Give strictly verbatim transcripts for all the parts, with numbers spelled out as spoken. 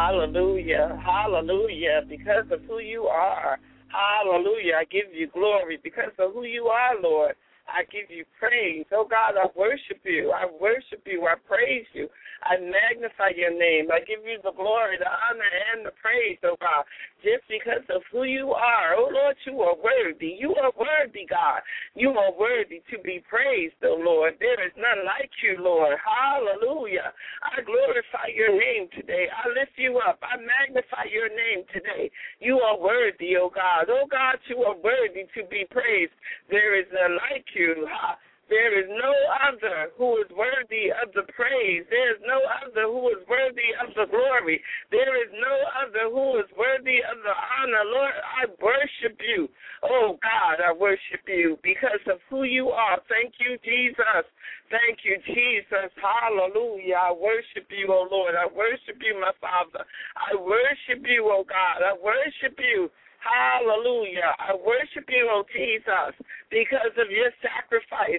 Hallelujah. Hallelujah. Because of who you are. Hallelujah. I give you glory because of who you are, Lord. I give you praise. Oh, God, I worship you. I worship you. I praise you. I magnify your name. I give you the glory, the honor, and the praise, oh, God, just because of who you are. Oh, Lord, you are worthy. You are worthy, God. You are worthy to be praised, oh, Lord. There is none like you, Lord. Hallelujah. I glorify your name today. I lift you up. I magnify your name today. You are worthy, oh, God. Oh, God, you are worthy to be praised. There is none like you. There is no other who is worthy of the praise. There is no other who is worthy of the glory. There is no other who is worthy of the honor. Lord, I worship you. Oh, God, I worship you because of who you are. Thank you, Jesus. Thank you, Jesus. Hallelujah. I worship you, oh, Lord. I worship you, my Father. I worship you, oh, God. I worship you. Hallelujah. I worship you, oh Jesus, because of your sacrifice.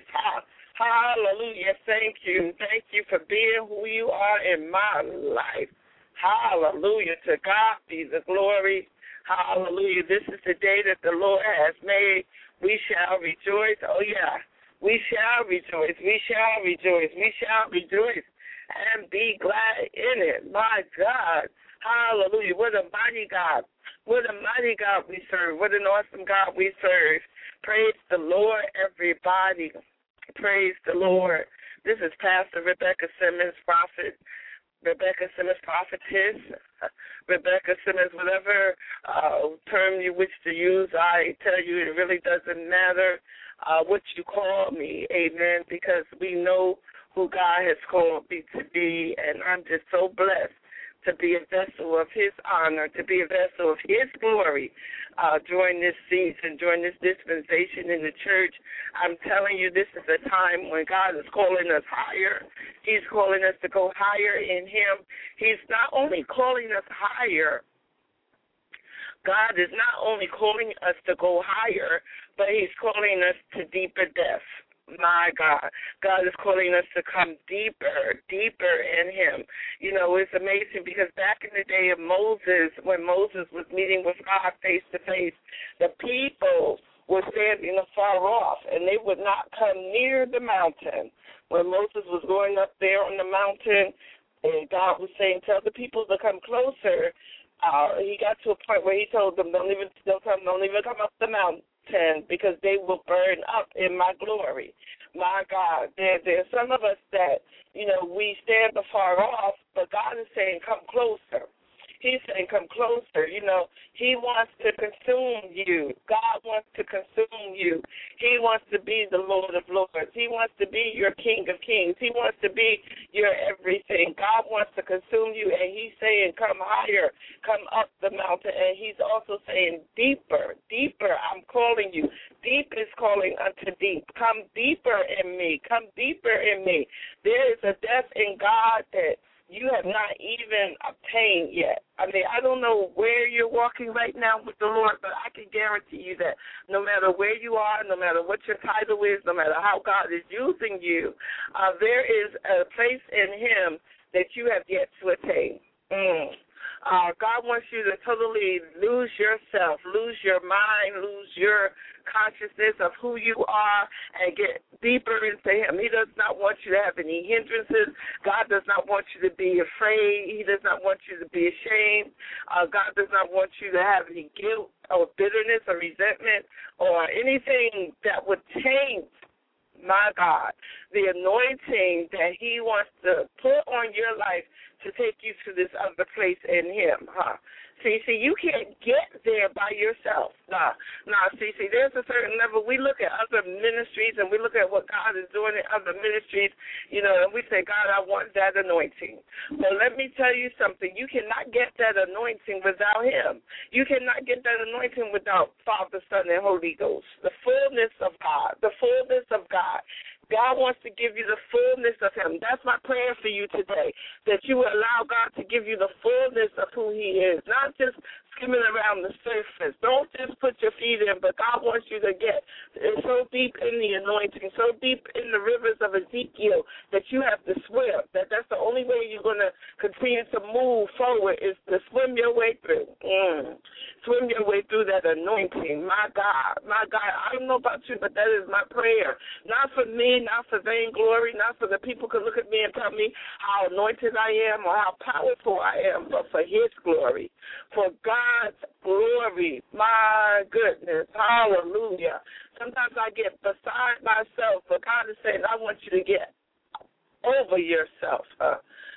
Hallelujah. Thank you. Thank you for being who you are in my life. Hallelujah. To God be the glory. Hallelujah. This is the day that the Lord has made. We shall rejoice. Oh, yeah. We shall rejoice. We shall rejoice. We shall rejoice and be glad in it. My God. Hallelujah. What a mighty God. What a mighty God we serve. What an awesome God we serve. Praise the Lord, everybody. Praise the Lord. This is Pastor Rebecca Simmons, prophet. Rebecca Simmons, prophetess. Rebecca Simmons, whatever uh, term you wish to use, I tell you it really doesn't matter uh, what you call me. Amen. Because we know who God has called me to be, and I'm just so blessed to be a vessel of his honor, to be a vessel of his glory uh, during this season, during this dispensation in the church. I'm telling you, this is a time when God is calling us higher. He's calling us to go higher in him. He's not only calling us higher, God is not only calling us to go higher, but he's calling us to deeper depths. My God. God is calling us to come deeper, deeper in him. You know, it's amazing because back in the day of Moses, when Moses was meeting with God face to face, the people were standing afar off, and they would not come near the mountain. When Moses was going up there on the mountain, and God was saying, tell the people to come closer, uh, he got to a point where he told them, don't even, don't come, don't even come up the mountain, because they will burn up in my glory. My God, there, there are some of us that, you know, we stand afar off, but God is saying, come closer. He's saying, come closer. You know, he wants to consume you. God wants to consume you. He wants to be the Lord of Lords. He wants to be your King of Kings. He wants to be your everything. God wants to consume you, and he's saying, come higher, come up the mountain. And he's also saying, deeper, deeper, I'm calling you. Deep is calling unto deep. Come deeper in me. Come deeper in me. There is a depth in God that you have not even obtained yet. I mean, I don't know where you're walking right now with the Lord, but I can guarantee you that no matter where you are, no matter what your title is, no matter how God is using you, uh, there is a place in him that you have yet to attain. Mm. Uh, God wants you to totally lose yourself, lose your mind, lose your consciousness of who you are, and get deeper into him. He does not want you to have any hindrances. God does not want you to be afraid. He does not want you to be ashamed. Uh, God does not want you to have any guilt or bitterness or resentment or anything that would taint, my God, the anointing that he wants to put on your life to take you to this other place in him, huh? See, see, you can't get there by yourself. Nah, nah, see, see, there's a certain level. We look at other ministries and we look at what God is doing in other ministries, you know, and we say, God, I want that anointing. But let me tell you something. You cannot get that anointing without him. You cannot get that anointing without Father, Son, and Holy Ghost. The fullness of God, the fullness of God. God wants to give you the fullness of him. That's my prayer for you today, that you will allow God to give you the fullness of who he is, not just skimming around the surface. Don't just put your feet in, but God wants you to get so deep in the anointing, so deep in the rivers of Ezekiel that you have to swim, that that's the only way you're going to continue to move forward is to swim your way through. Mm. Swim your way through that anointing. My God, my God, I don't know about you, but that is my prayer. Not for me, not for vainglory, not for the people could look at me and tell me how anointed I am or how powerful I am, but for his glory, for God's glory. My goodness, hallelujah. Sometimes I get beside myself, but God is saying, I want you to get over yourself. Uh,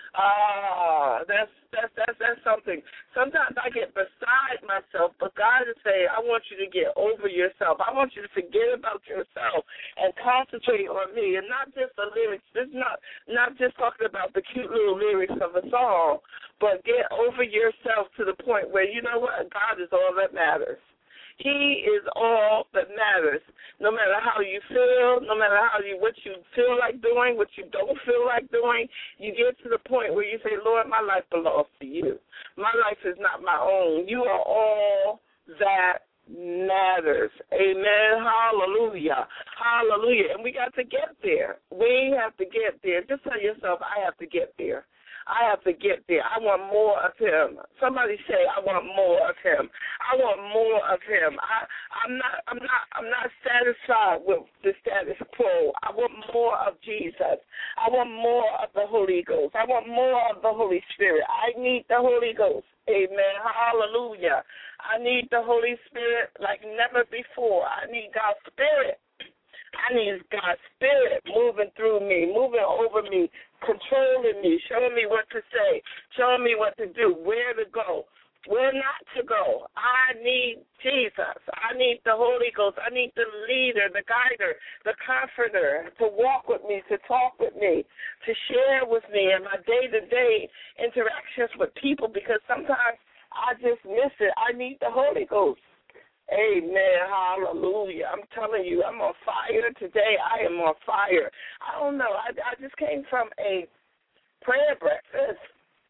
Ah, that's that's that's that's something. Sometimes I get beside myself, but God is saying, I want you to get over yourself. I want you to forget about yourself and concentrate on me, and not just the lyrics. This is not not just talking about the cute little lyrics of a song, but get over yourself to the point where you know what, God is all that matters. He is all that matters. No matter how you feel, no matter how you what you feel like doing, what you don't feel like doing, you get to the point where you say, Lord, my life belongs to you. My life is not my own. You are all that matters. Amen. Hallelujah. Hallelujah. And we got to get there. We have to get there. Just tell yourself, I have to get there. I have to get there. I want more of him. Somebody say, I want more of him. I want more of him. I, I'm not I'm not I'm not satisfied with the status quo. I want more of Jesus. I want more of the Holy Ghost. I want more of the Holy Spirit. I need the Holy Ghost. Amen. Hallelujah. I need the Holy Spirit like never before. I need God's Spirit. I need God's Spirit moving through me, moving over me, controlling me, showing me what to say, showing me what to do, where to go, where not to go. I need Jesus. I need the Holy Ghost. I need the leader, the guider, the comforter to walk with me, to talk with me, to share with me in my day-to-day interactions with people, because sometimes I just miss it. I need the Holy Ghost. Amen. Hallelujah. I'm telling you, I'm on fire today. I am on fire. I don't know. I, I just came from a prayer breakfast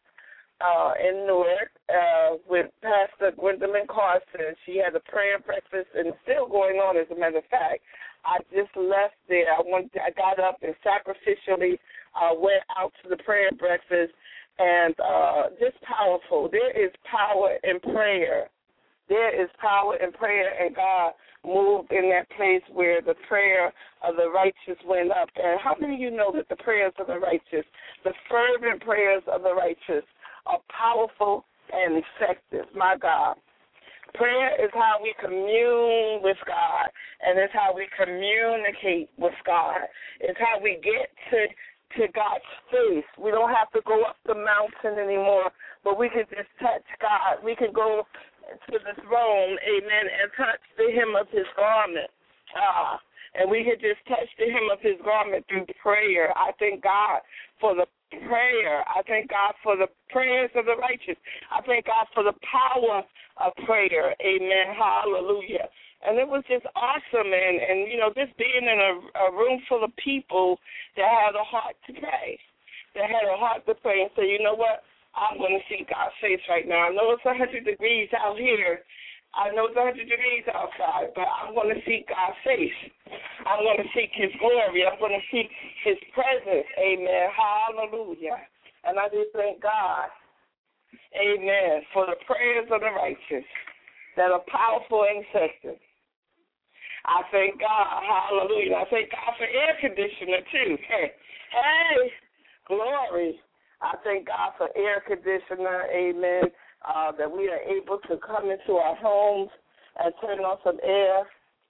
uh, in Newark uh, with Pastor Gwendolyn Carson. She had a prayer breakfast, and it's still going on, as a matter of fact. I just left there. I went. I got up and sacrificially uh, went out to the prayer breakfast, and uh, just powerful. There is power in prayer. There is power in prayer, and God moved in that place where the prayer of the righteous went up. And how many of you know that the prayers of the righteous, the fervent prayers of the righteous, are powerful and effective? My God. Prayer is how we commune with God, and it's how we communicate with God. It's how we get to to God's face. We don't have to go up the mountain anymore, but we can just touch God. We can go to the throne, amen, and touch the hem of his garment. Ah, and we can just touch the hem of his garment through prayer. I thank God for the prayer. I thank God for the prayers of the righteous. I thank God for the power of prayer. Amen. Hallelujah. And it was just awesome, and, and you know, just being in a, a room full of people that had a heart to pray, that had a heart to pray and say, you know what, I'm going to see God's face right now. I know it's one hundred degrees out here. I know it's one hundred degrees outside, but I'm going to seek God's face. I'm going to seek his glory. I'm going to seek his presence. Amen. Hallelujah. And I just thank God, amen, for the prayers of the righteous that are powerful and effective. I thank God, hallelujah. I thank God for air conditioner, too. Hey, hey, glory. I thank God for air conditioner, amen, uh, that we are able to come into our homes and turn on some air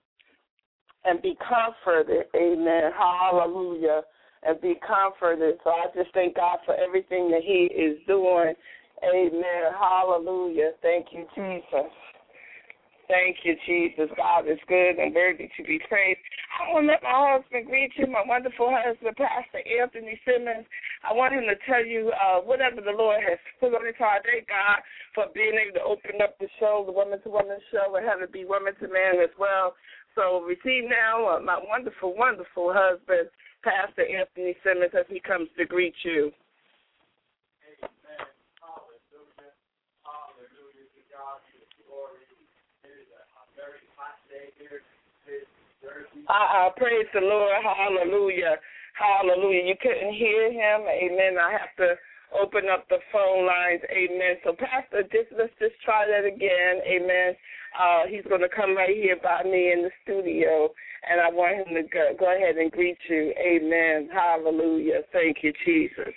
and be comforted, amen, hallelujah, and be comforted. So I just thank God for everything that he is doing, amen, hallelujah. Thank you, Jesus. Thank you, Jesus. God is good and worthy to be praised. I want to let my husband greet you, my wonderful husband, Pastor Anthony Simmons. I want him to tell you uh, whatever the Lord has put on his heart. Thank God for being able to open up the show, the Woman to Woman show, and have it be Woman to Man as well. So receive now uh, my wonderful, wonderful husband, Pastor Anthony Simmons, as he comes to greet you. Amen. Hallelujah. Hallelujah. To God be the glory. Very hot day here in Jersey. Uh, uh, praise the Lord. Hallelujah. Hallelujah. You couldn't hear him. Amen. I have to open up the phone lines. Amen. So, Pastor, just, let's just try that again. Amen. Uh, he's going to come right here by me in the studio, and I want him to go, go ahead and greet you. Amen. Hallelujah. Thank you, Jesus.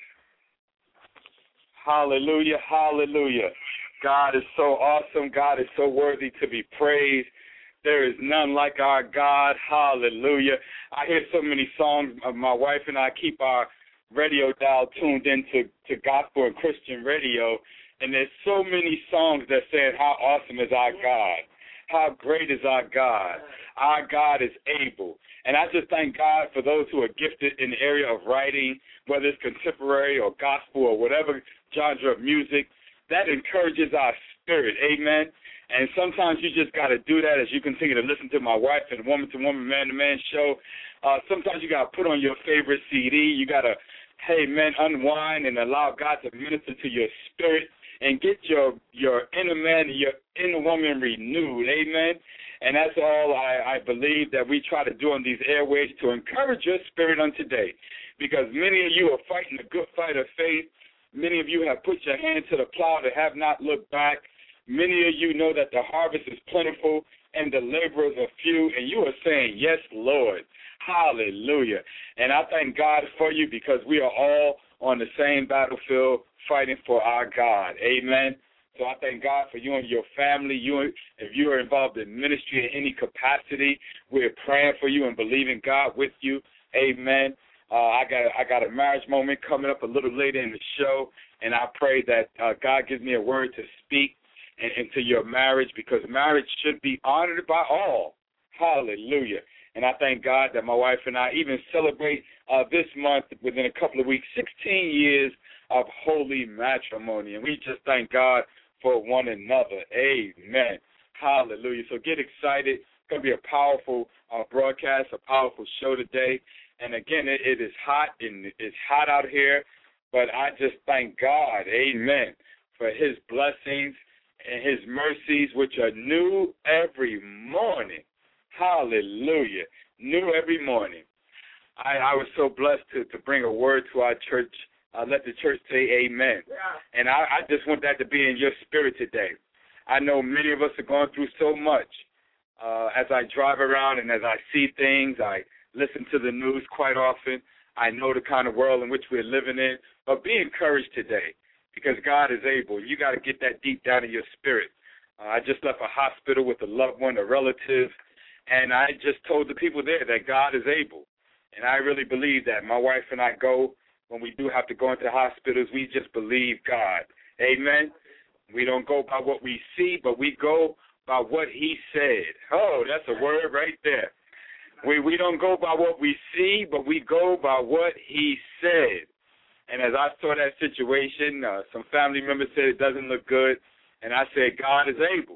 Hallelujah. Hallelujah. God is so awesome. God is so worthy to be praised. There is none like our God. Hallelujah. I hear so many songs. My wife and I keep our radio dial tuned into to gospel and Christian radio, and there's so many songs that say how awesome is our God. How great is our God. Our God is able. And I just thank God for those who are gifted in the area of writing, whether it's contemporary or gospel or whatever genre of music. That encourages our spirit. Amen. And sometimes you just got to do that as you continue to listen to my wife and woman-to-woman, man-to-man show. Uh, sometimes you got to put on your favorite C D. You got to, hey, man, unwind and allow God to minister to your spirit and get your your inner man and your inner woman renewed. Amen. And that's all I, I believe that we try to do on these airways to encourage your spirit on today, because many of you are fighting a good fight of faith. Many of you have put your hand to the plow that have not looked back. Many of you know that the harvest is plentiful and the laborers are few, and you are saying, yes, Lord. Hallelujah. And I thank God for you, because we are all on the same battlefield fighting for our God. Amen. So I thank God for you and your family. You, if you are involved in ministry in any capacity, we're praying for you and believing God with you. Amen. Uh, I got I got a marriage moment coming up a little later in the show, and I pray that uh, God gives me a word to speak in, into your marriage, because marriage should be honored by all. Hallelujah. And I thank God that my wife and I even celebrate uh, this month, within a couple of weeks, sixteen years of holy matrimony. And we just thank God for one another. Amen. Hallelujah. So get excited. It's going to be a powerful uh, broadcast, a powerful show today. And again, it, it is hot, and it's hot out here, but I just thank God, amen, for his blessings and his mercies, which are new every morning. Hallelujah. New every morning. I, I was so blessed to, to bring a word to our church. Uh, let the church say amen. Yeah. And I, I just want that to be in your spirit today. I know many of us are going through so much. Uh, as I drive around and as I see things, I listen to the news quite often. I know the kind of world in which we're living in. But be encouraged today, because God is able. You got to get that deep down in your spirit. Uh, I just left a hospital with a loved one, a relative, and I just told the people there that God is able. And I really believe that. My wife and I go, when we do have to go into hospitals, we just believe God. Amen? We don't go by what we see, but we go by what he said. Oh, that's a word right there. We we don't go by what we see, but we go by what he said. And as I saw that situation, uh, some family members said it doesn't look good, and I said, God is able.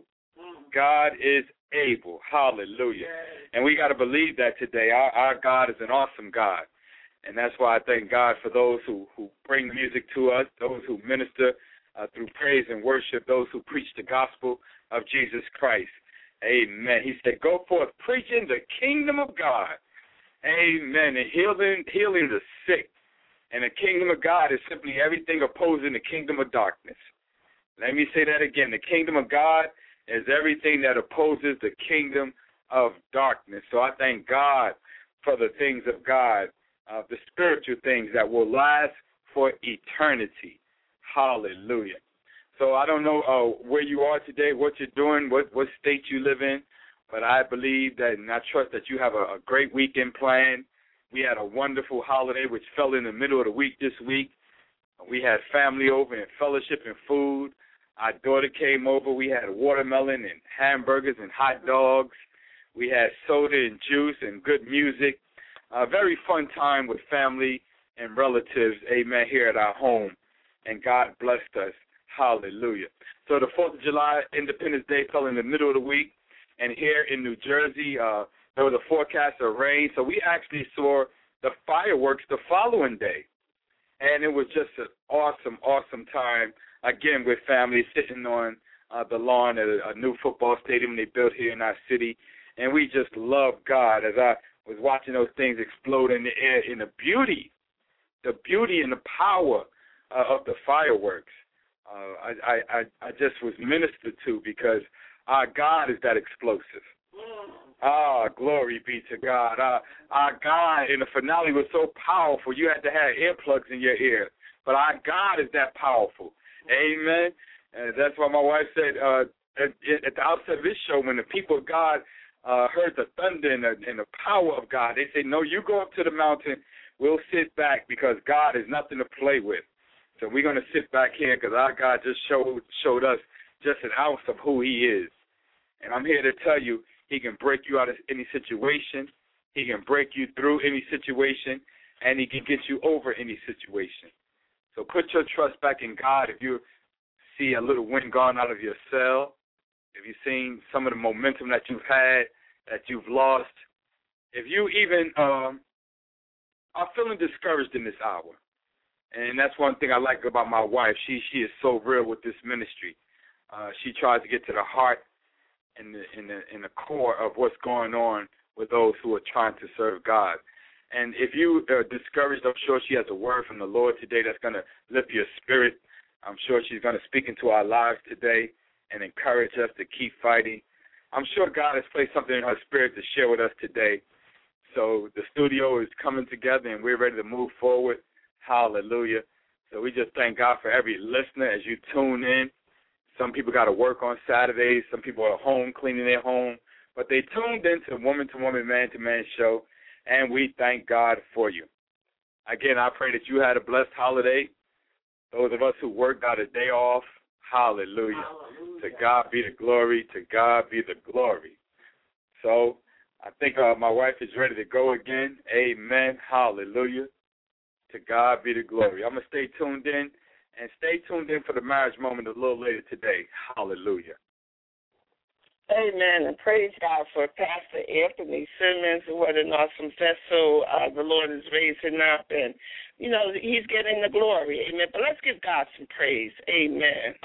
God is able. Hallelujah. And we got to believe that today. Our, our God is an awesome God. And that's why I thank God for those who, who bring music to us, those who minister uh, through praise and worship, those who preach the gospel of Jesus Christ. Amen. He said, go forth preaching the kingdom of God. Amen. And healing, healing the sick. And the kingdom of God is simply everything opposing the kingdom of darkness. Let me say that again. The kingdom of God is everything that opposes the kingdom of darkness. So I thank God for the things of God, uh, the spiritual things that will last for eternity. Hallelujah. So I don't know uh, where you are today, what you're doing, what, what state you live in, but I believe that, and I trust that you have a, a great weekend planned. We had a wonderful holiday which fell in the middle of the week this week. We had family over and fellowship and food. Our daughter came over. We had watermelon and hamburgers and hot dogs. We had soda and juice and good music. A very fun time with family and relatives, amen, here at our home. And God blessed us. Hallelujah. So the fourth of July, Independence Day, fell in the middle of the week. And here in New Jersey, uh, there was a forecast of rain. So we actually saw the fireworks the following day. And it was just an awesome, awesome time, again, with family sitting on uh, the lawn at a, a new football stadium they built here in our city. And we just love God as I was watching those things explode in the air, in the beauty, the beauty and the power uh, of the fireworks. Uh, I, I, I, I just was ministered to because our God is that explosive. Ah, glory be to God. Uh, our God in the finale was so powerful, you had to have earplugs in your ear. But our God is that powerful. Amen. And that's why my wife said uh, at, at the outset of this show, when the people of God uh, heard the thunder and the, and the power of God, they said, no, you go up to the mountain, we'll sit back because God is nothing to play with. So we're going to sit back here because our God just showed showed us just an ounce of who he is. And I'm here to tell you, he can break you out of any situation. He can break you through any situation, and he can get you over any situation. So put your trust back in God. If you see a little wind gone out of your sail, if you've seen some of the momentum that you've had, that you've lost, if you even um, are feeling discouraged in this hour, and that's one thing I like about my wife. She she is so real with this ministry. Uh, she tries to get to the heart and the, in the in the core of what's going on with those who are trying to serve God. And if you are discouraged, I'm sure she has a word from the Lord today that's going to lift your spirit. I'm sure she's going to speak into our lives today and encourage us to keep fighting. I'm sure God has placed something in her spirit to share with us today. So the studio is coming together, and we're ready to move forward. Hallelujah. So we just thank God for every listener as you tune in. Some people got to work on Saturdays. Some people are home cleaning their home. But they tuned into the Woman to Woman, Man to Man show, and we thank God for you. Again, I pray that you had a blessed holiday. Those of us who worked got a day off, hallelujah. Hallelujah. To God be the glory. To God be the glory. So I think uh, my wife is ready to go again. Amen. Hallelujah. To God be the glory. I'm going to stay tuned in, and stay tuned in for the marriage moment a little later today. Hallelujah. Amen, and praise God for Pastor Anthony Simmons. What an awesome vessel uh, the Lord is raising up, and, you know, he's getting the glory. Amen. But let's give God some praise. Amen.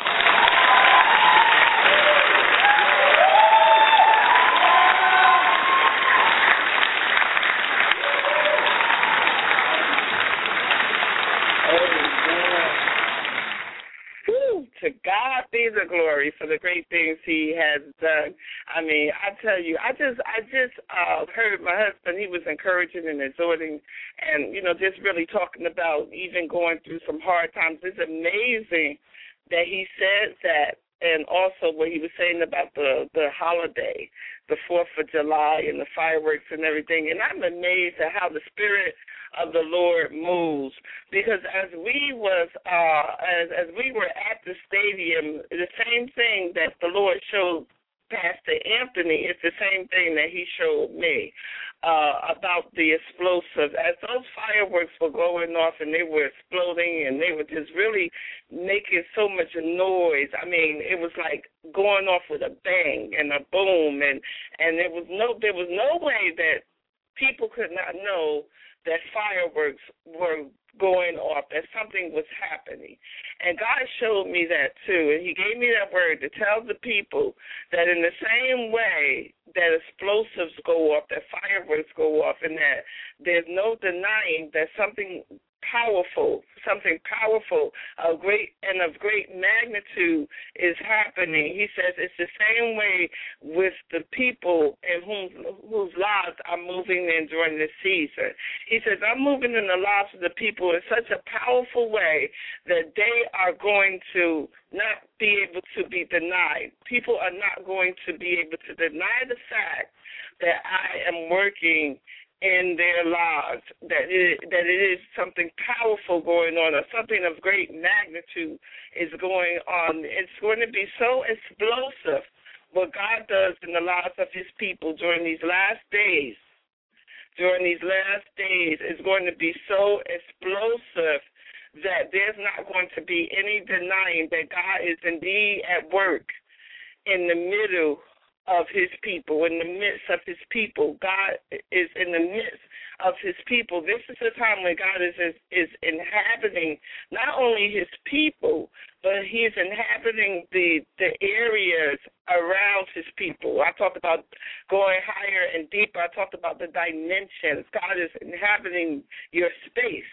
To God be the glory for the great things he has done. I mean, I tell you, I just I just uh, heard my husband, he was encouraging and exhorting and, you know, just really talking about even going through some hard times. It's amazing that he said that, and also what he was saying about the, the holiday, the fourth of July and the fireworks and everything. And I'm amazed at how the Spirit of the Lord moves, because as we was uh, as as we were at the stadium, the same thing that the Lord showed Pastor Anthony is the same thing that he showed me uh, about the explosives. As those fireworks were going off and they were exploding and they were just really making so much noise. I mean, it was like going off with a bang and a boom, and and there was no there was no way that people could not know that fireworks were going off, that something was happening. And God showed me that too, and he gave me that word to tell the people that in the same way that explosives go off, that fireworks go off, and that there's no denying that something powerful, something powerful, of great and of great magnitude is happening. He says it's the same way with the people in whom whose lives I'm moving in during this season. He says I'm moving in the lives of the people in such a powerful way that they are going to not be able to be denied. People are not going to be able to deny the fact that I am working in their lives, that it, that it is something powerful going on, or something of great magnitude is going on. It's going to be so explosive what God does in the lives of his people during these last days. During these last days is going to be so explosive that there's not going to be any denying that God is indeed at work in the middle of his people, in the midst of his people. God is in the midst of his people. This is a time when God is, is is inhabiting not only his people, but he is inhabiting the the areas around his people. I talked about going higher and deeper. I talked about the dimensions. God is inhabiting your space.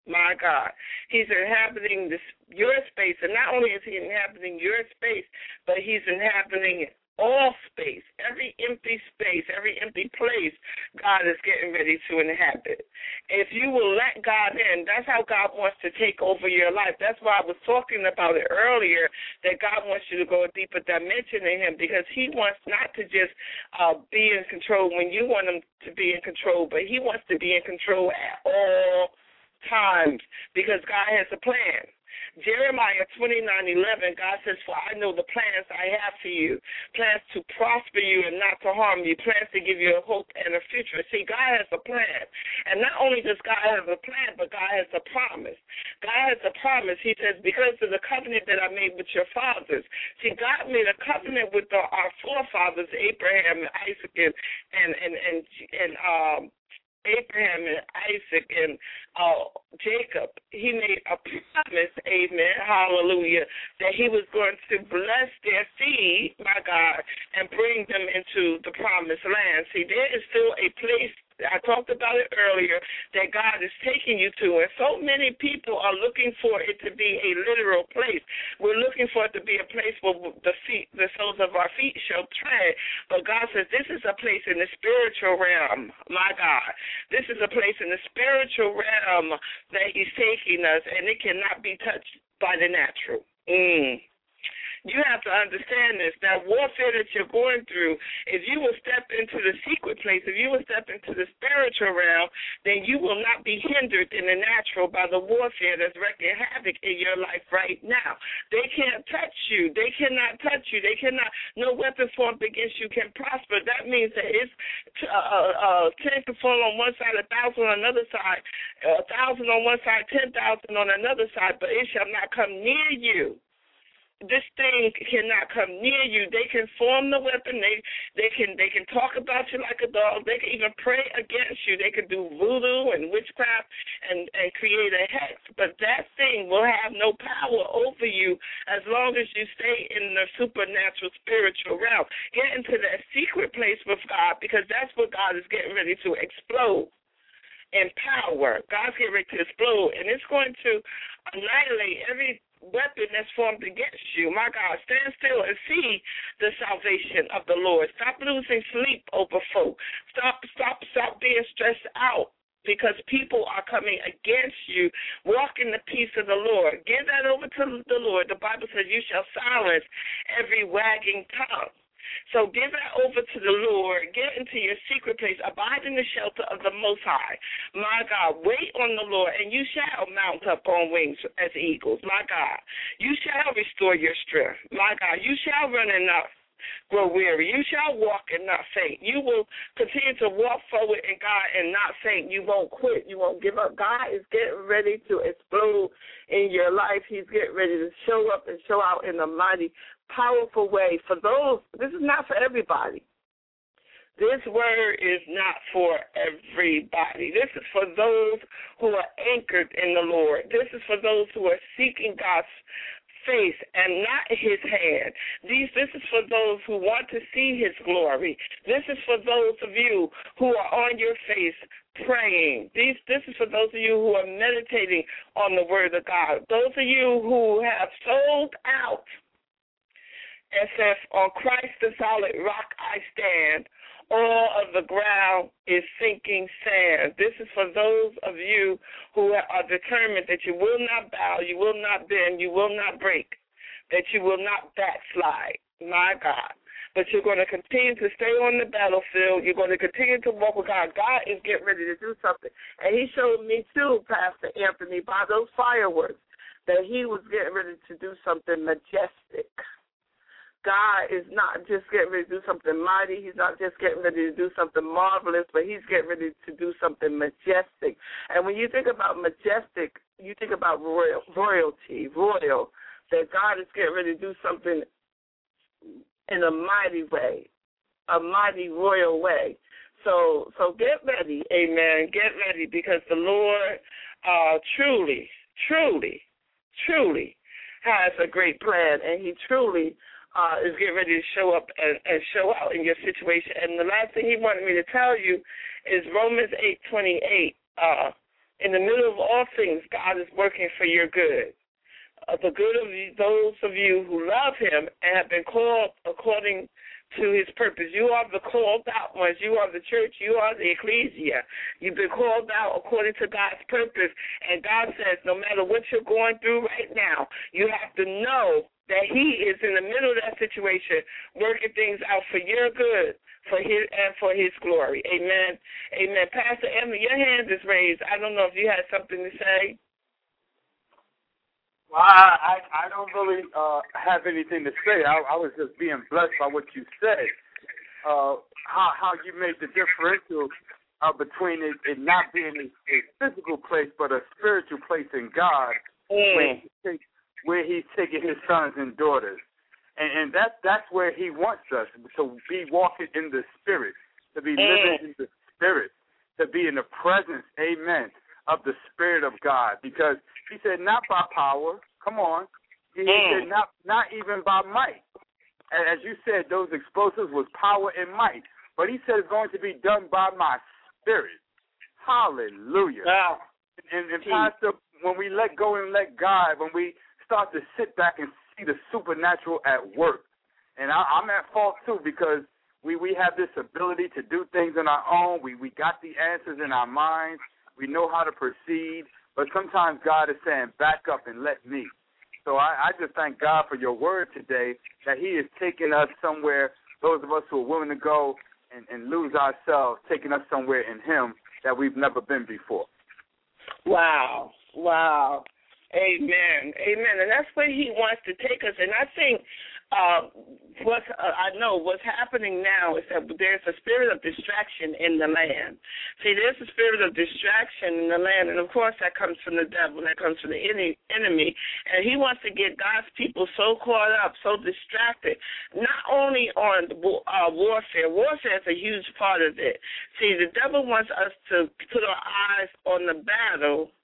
My God. He's inhabiting this your space, and not only is he inhabiting your space, but he's inhabiting all space, every empty space, every empty place, God is getting ready to inhabit. If you will let God in, that's how God wants to take over your life. That's why I was talking about it earlier, that God wants you to go a deeper dimension in him, because he wants not to just uh, be in control when you want him to be in control, but he wants to be in control at all times, because God has a plan. Jeremiah twenty-nine eleven, God says, for I know the plans I have for you, plans to prosper you and not to harm you, plans to give you a hope and a future. See, God has a plan. And not only does God have a plan, but God has a promise. God has a promise. He says, because of the covenant that I made with your fathers. See, God made a covenant with the, our forefathers, Abraham and Isaac and, and, and, and, and um, Abraham and Isaac and uh, Jacob. He made a promise, amen, hallelujah, that he was going to bless their seed, my God, and bring them into the promised land. See, there is still a place, I talked about it earlier, that God is taking you to, and so many people are looking for it to be a literal place. We're looking for it to be a place where the feet, the soles of our feet shall tread, but God says this is a place in the spiritual realm, my God. This is a place in the spiritual realm that he's taking us, and it cannot be touched by the natural. Mm. You have to understand this, that warfare that you're going through, if you will step into the secret place, if you will step into the spiritual realm, then you will not be hindered in the natural by the warfare that's wreaking havoc in your life right now. They can't touch you. They cannot touch you. They cannot, no weapon formed against you can prosper. That means that it's uh, uh, ten can fall on one side, a thousand on another side, a thousand on one side, ten thousand on another side, but it shall not come near you. This thing cannot come near you. They can form the weapon. They they can they can talk about you like a dog. They can even pray against you. They can do voodoo and witchcraft and, and create a hex. But that thing will have no power over you as long as you stay in the supernatural spiritual realm. Get into that secret place with God, because that's what God is getting ready to explode in power. God's getting ready to explode, and it's going to annihilate every weapon that's formed against you. My God, stand still and see the salvation of the Lord. Stop losing sleep over folk. Stop, stop, stop being stressed out because people are coming against you. Walk in the peace of the Lord. Give that over to the Lord. The Bible says you shall silence every wagging tongue. So give that over to the Lord. Get into your secret place. Abide in the shelter of the Most High. My God, wait on the Lord, and you shall mount up on wings as eagles. My God, you shall restore your strength. My God, you shall run and not grow weary. You shall walk and not faint. You will continue to walk forward in God and not faint. You won't quit. You won't give up. God is getting ready to explode in your life. He's getting ready to show up and show out in a mighty, powerful way. For those, this is not for everybody. This word is not for everybody. This is for those who are anchored in the Lord. This is for those who are seeking God's face and not his hand. These, this is for those who want to see his glory. This is for those of you who are on your face praying. These, this is for those of you who are meditating on the word of God. Those of you who have sold out and says, on Christ the solid rock I stand, all of the ground is sinking sand. This is for those of you who are determined that you will not bow, you will not bend, you will not break, that you will not backslide, my God. But you're going to continue to stay on the battlefield. You're going to continue to walk with God. God is getting ready to do something. And he showed me, too, Pastor Anthony, by those fireworks, that he was getting ready to do something majestic. God is not just getting ready to do something mighty. He's not just getting ready to do something marvelous, but he's getting ready to do something majestic. And when you think about majestic, you think about royal, royalty, royal, that God is getting ready to do something in a mighty way, a mighty royal way. So so get ready, amen, get ready, because the Lord uh, truly, truly, truly has a great plan, and he truly Uh, is getting ready to show up and, and show out in your situation. And the last thing he wanted me to tell you is Romans eight twenty-eight. Uh, In the middle of all things, God is working for your good. Uh, the good of you, those of you who love him and have been called according to his purpose. You are the called out ones. You are the church. You are the ecclesia. You've been called out according to God's purpose. And God says no matter what you're going through right now, you have to know that he is in the middle of that situation, working things out for your good, for his and for his glory. Amen. Amen. Pastor Emma, your hand is raised. I don't know if you had something to say. Well, I, I, I don't really uh, have anything to say. I, I was just being blessed by what you said. Uh, how how you made the differential uh, between it, it not being a, a physical place but a spiritual place in God, Mm. where, he take, where He's taking His sons and daughters, and, and that that's where He wants us to be walking in the Spirit, to be Mm. living in the Spirit, to be in the presence, Amen, of the Spirit of God, because he said not by power, come on, he Mm. said not not even by might. As you said, those explosives was power and might, but he said it's going to be done by my Spirit. Hallelujah. Wow. And, and Pastor, when we let go and let God, when we start to sit back and see the supernatural at work, and I, I'm at fault too, because we, we have this ability to do things on our own. We we got the answers in our minds. We know how to proceed, but sometimes God is saying, back up and let me. So I, I just thank God for your word today, that he is taking us somewhere, those of us who are willing to go and, and lose ourselves, taking us somewhere in him that we've never been before. Wow. Wow. Amen. Amen. And that's where he wants to take us. And I think uh, what's, uh, I know what's happening now is that there's a spirit of distraction in the land. See, there's a spirit of distraction in the land, and, of course, that comes from the devil. That comes from the enemy. And he wants to get God's people so caught up, so distracted, not only on uh, warfare. Warfare is a huge part of it. See, the devil wants us to put our eyes on the battle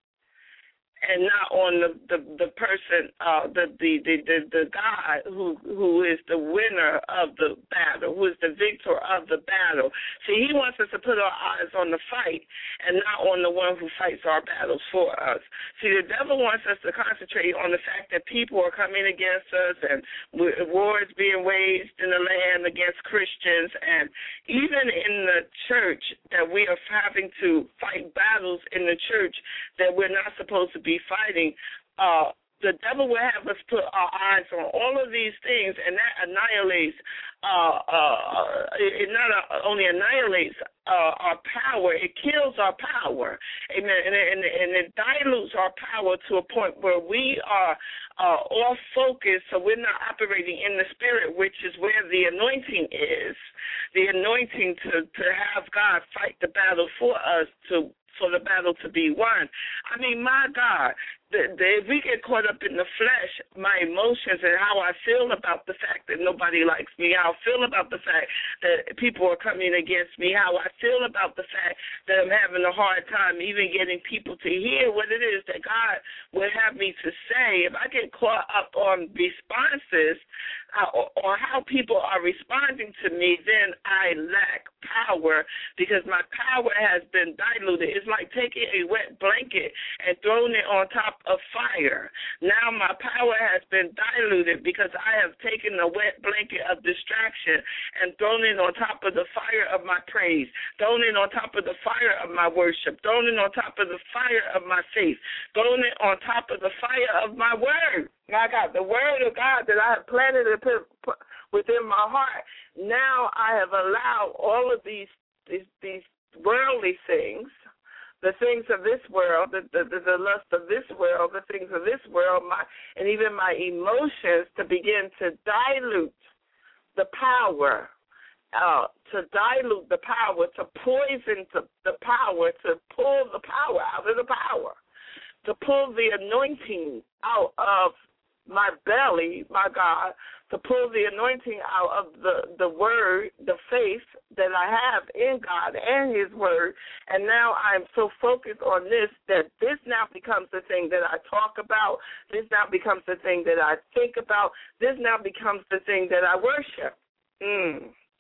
and not on the the, the person, uh, the, the the the the God who who is the winner of the battle, who is the victor of the battle. See, he wants us to put our eyes on the fight and not on the one who fights our battles for us. See, the devil wants us to concentrate on the fact that people are coming against us and wars being waged in the land against Christians, and even in the church that we are having to fight battles in the church that we're not supposed to be fighting. Uh, the devil will have us put our eyes on all of these things, and that annihilates, uh, uh, it not only annihilates uh, our power, it kills our power. Amen. And, and, and it dilutes our power to a point where we are uh, off focus, so we're not operating in the spirit, which is where the anointing is, the anointing to, to have God fight the battle for us, to for the battle to be won. I mean, my God, the, the, if we get caught up in the flesh, my emotions and how I feel about the fact that nobody likes me, how I feel about the fact that people are coming against me, how I feel about the fact that I'm having a hard time even getting people to hear what it is that God would have me to say, if I get caught up on responses uh, or, or how people are responding to me, then I lack power because my power has been diluted. It's like taking a wet blanket and throwing it on top of fire. Now my power has been diluted because I have taken the wet blanket of distraction and thrown it on top of the fire of my praise, thrown it on top of the fire of my worship, thrown it on top of the fire of my faith, thrown it on top of the fire of my word. My God, the word of God that I have planted and put, put within my heart. Now I have allowed all of these these, these worldly things, the things of this world, the, the, the lust of this world, the things of this world, my and even my emotions to begin to dilute the power, uh, to dilute the power, to poison to the power, to pull the power out of the power, to pull the anointing out of my belly, my God, to pull the anointing out of the, the word, the faith that I have in God and his word. And now I'm so focused on this that this now becomes the thing that I talk about. This now becomes the thing that I think about. This now becomes the thing that I worship. Mm.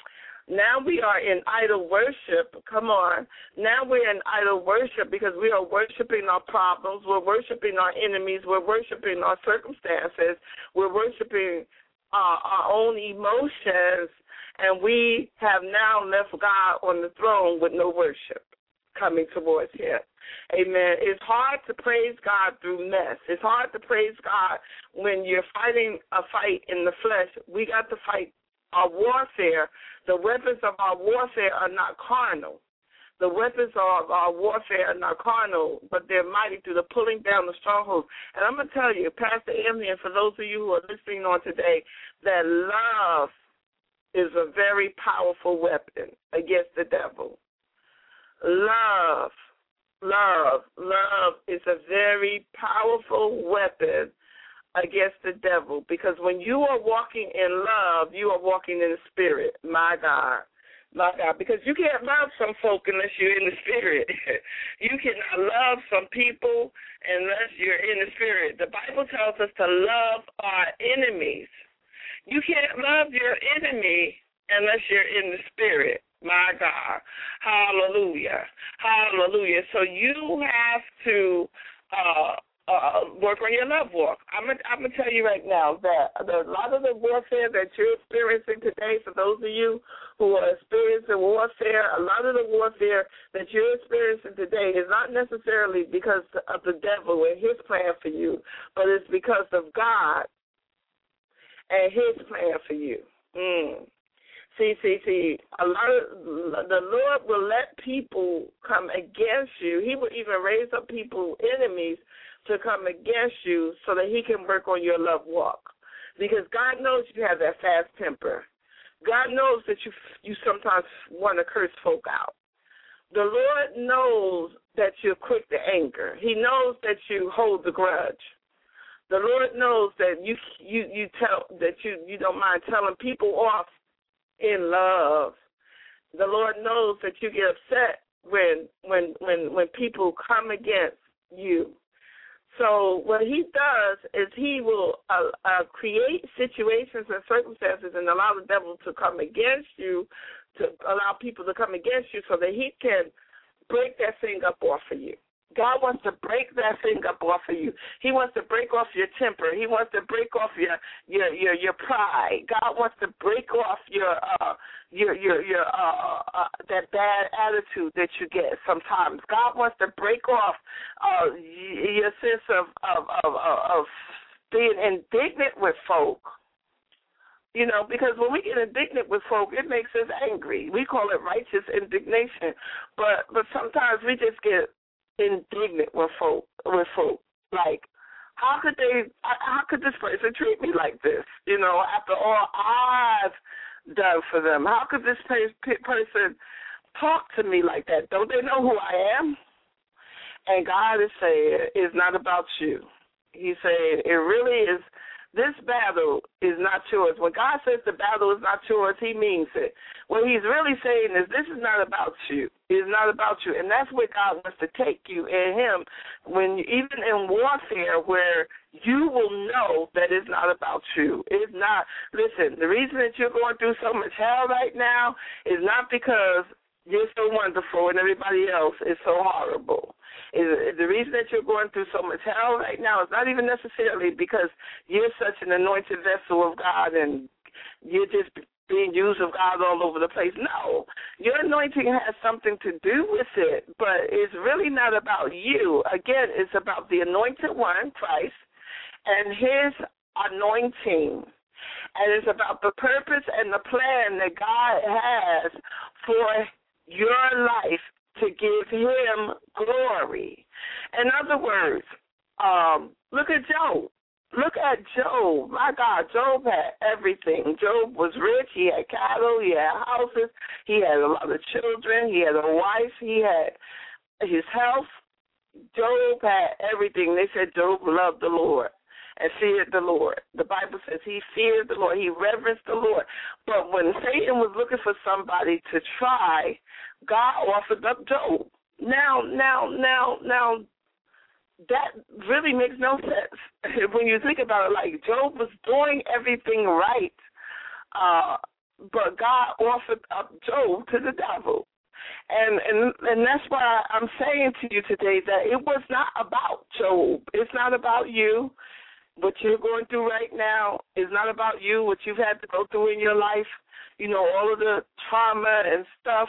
Now we are in idol worship. Come on. Now we're in idol worship because we are worshiping our problems. We're worshiping our enemies. We're worshiping our circumstances. We're worshiping uh, our own emotions. And we have now left God on the throne with no worship coming towards him. Amen. It's hard to praise God through mess. It's hard to praise God when you're fighting a fight in the flesh. We got to fight our warfare. The weapons of our warfare are not carnal. The weapons of our warfare are not carnal, but they're mighty through the pulling down the strongholds. And I'm going to tell you, Pastor Emily, and for those of you who are listening on today, that love is a very powerful weapon against the devil. Love, love, love is a very powerful weapon against the devil, because when you are walking in love, you are walking in the spirit. My God, my God, because you can't love some folk unless you're in the spirit. You cannot love some people unless you're in the spirit. The Bible tells us to love our enemies. You can't love your enemy unless you're in the spirit. My God. Hallelujah. Hallelujah. So you have to uh, uh, work on your love walk. I'm going I'm to tell you right now that a lot of the warfare that you're experiencing today, for those of you who are experiencing warfare, a lot of the warfare that you're experiencing today is not necessarily because of the devil and his plan for you, but it's because of God and his plan for you. Mm. See, see, see, a lot of the Lord will let people come against you. He will even raise up people, enemies, to come against you so that he can work on your love walk. Because God knows you have that fast temper. God knows that you you sometimes want to curse folk out. The Lord knows that you're quick to anger. He knows that you hold the grudge. The Lord knows that you you you tell that you, you don't mind telling people off in love. The Lord knows that you get upset when when when when people come against you. So what he does is he will uh, uh, create situations and circumstances and allow the devil to come against you, to allow people to come against you so that he can break that thing up off of you. God wants to break that thing up off of you. He wants to break off your temper. He wants to break off your your your, your pride. God wants to break off your uh your your your uh, uh that bad attitude that you get sometimes. God wants to break off uh your sense of of of, of being indignant with folk. You know, because when we get indignant with folk, it makes us angry. We call it righteous indignation. But but sometimes we just get indignant with folk, with folk. Like, how could they, how could this person treat me like this? You know, after all I've done for them, how could this person talk to me like that? Don't they know who I am? And God is saying, it's not about you. He's saying, it really is. This battle is not yours. When God says the battle is not yours, he means it. What he's really saying is this is not about you. It's not about you. And that's where God wants to take you in him, when you, even in warfare, where you will know that it's not about you. It's not. Listen, the reason that you're going through so much hell right now is not because you're so wonderful and everybody else is so horrible. Is the reason that you're going through so much hell right now is not even necessarily because you're such an anointed vessel of God and you're just being used of God all over the place. No, your anointing has something to do with it, but it's really not about you. Again, it's about the anointed one, Christ, and his anointing. And it's about the purpose and the plan that God has for your life, to give him glory. In other words, um, look at Job. Look at Job. My God, Job had everything. Job was rich. He had cattle. He had houses. He had a lot of children. He had a wife. He had his health. Job had everything. They said Job loved the Lord and feared the Lord. The Bible says he feared the Lord. He reverenced the Lord. But when Satan was looking for somebody to try, God offered up Job. Now, now, now, now, that really makes no sense when you think about it. Like, Job was doing everything right. Uh, but God offered up Job to the devil. And, and and that's why I'm saying to you today that it was not about Job. It's not about you. What you're going through right now is not about you, what you've had to go through in your life. You know, all of the trauma and stuff,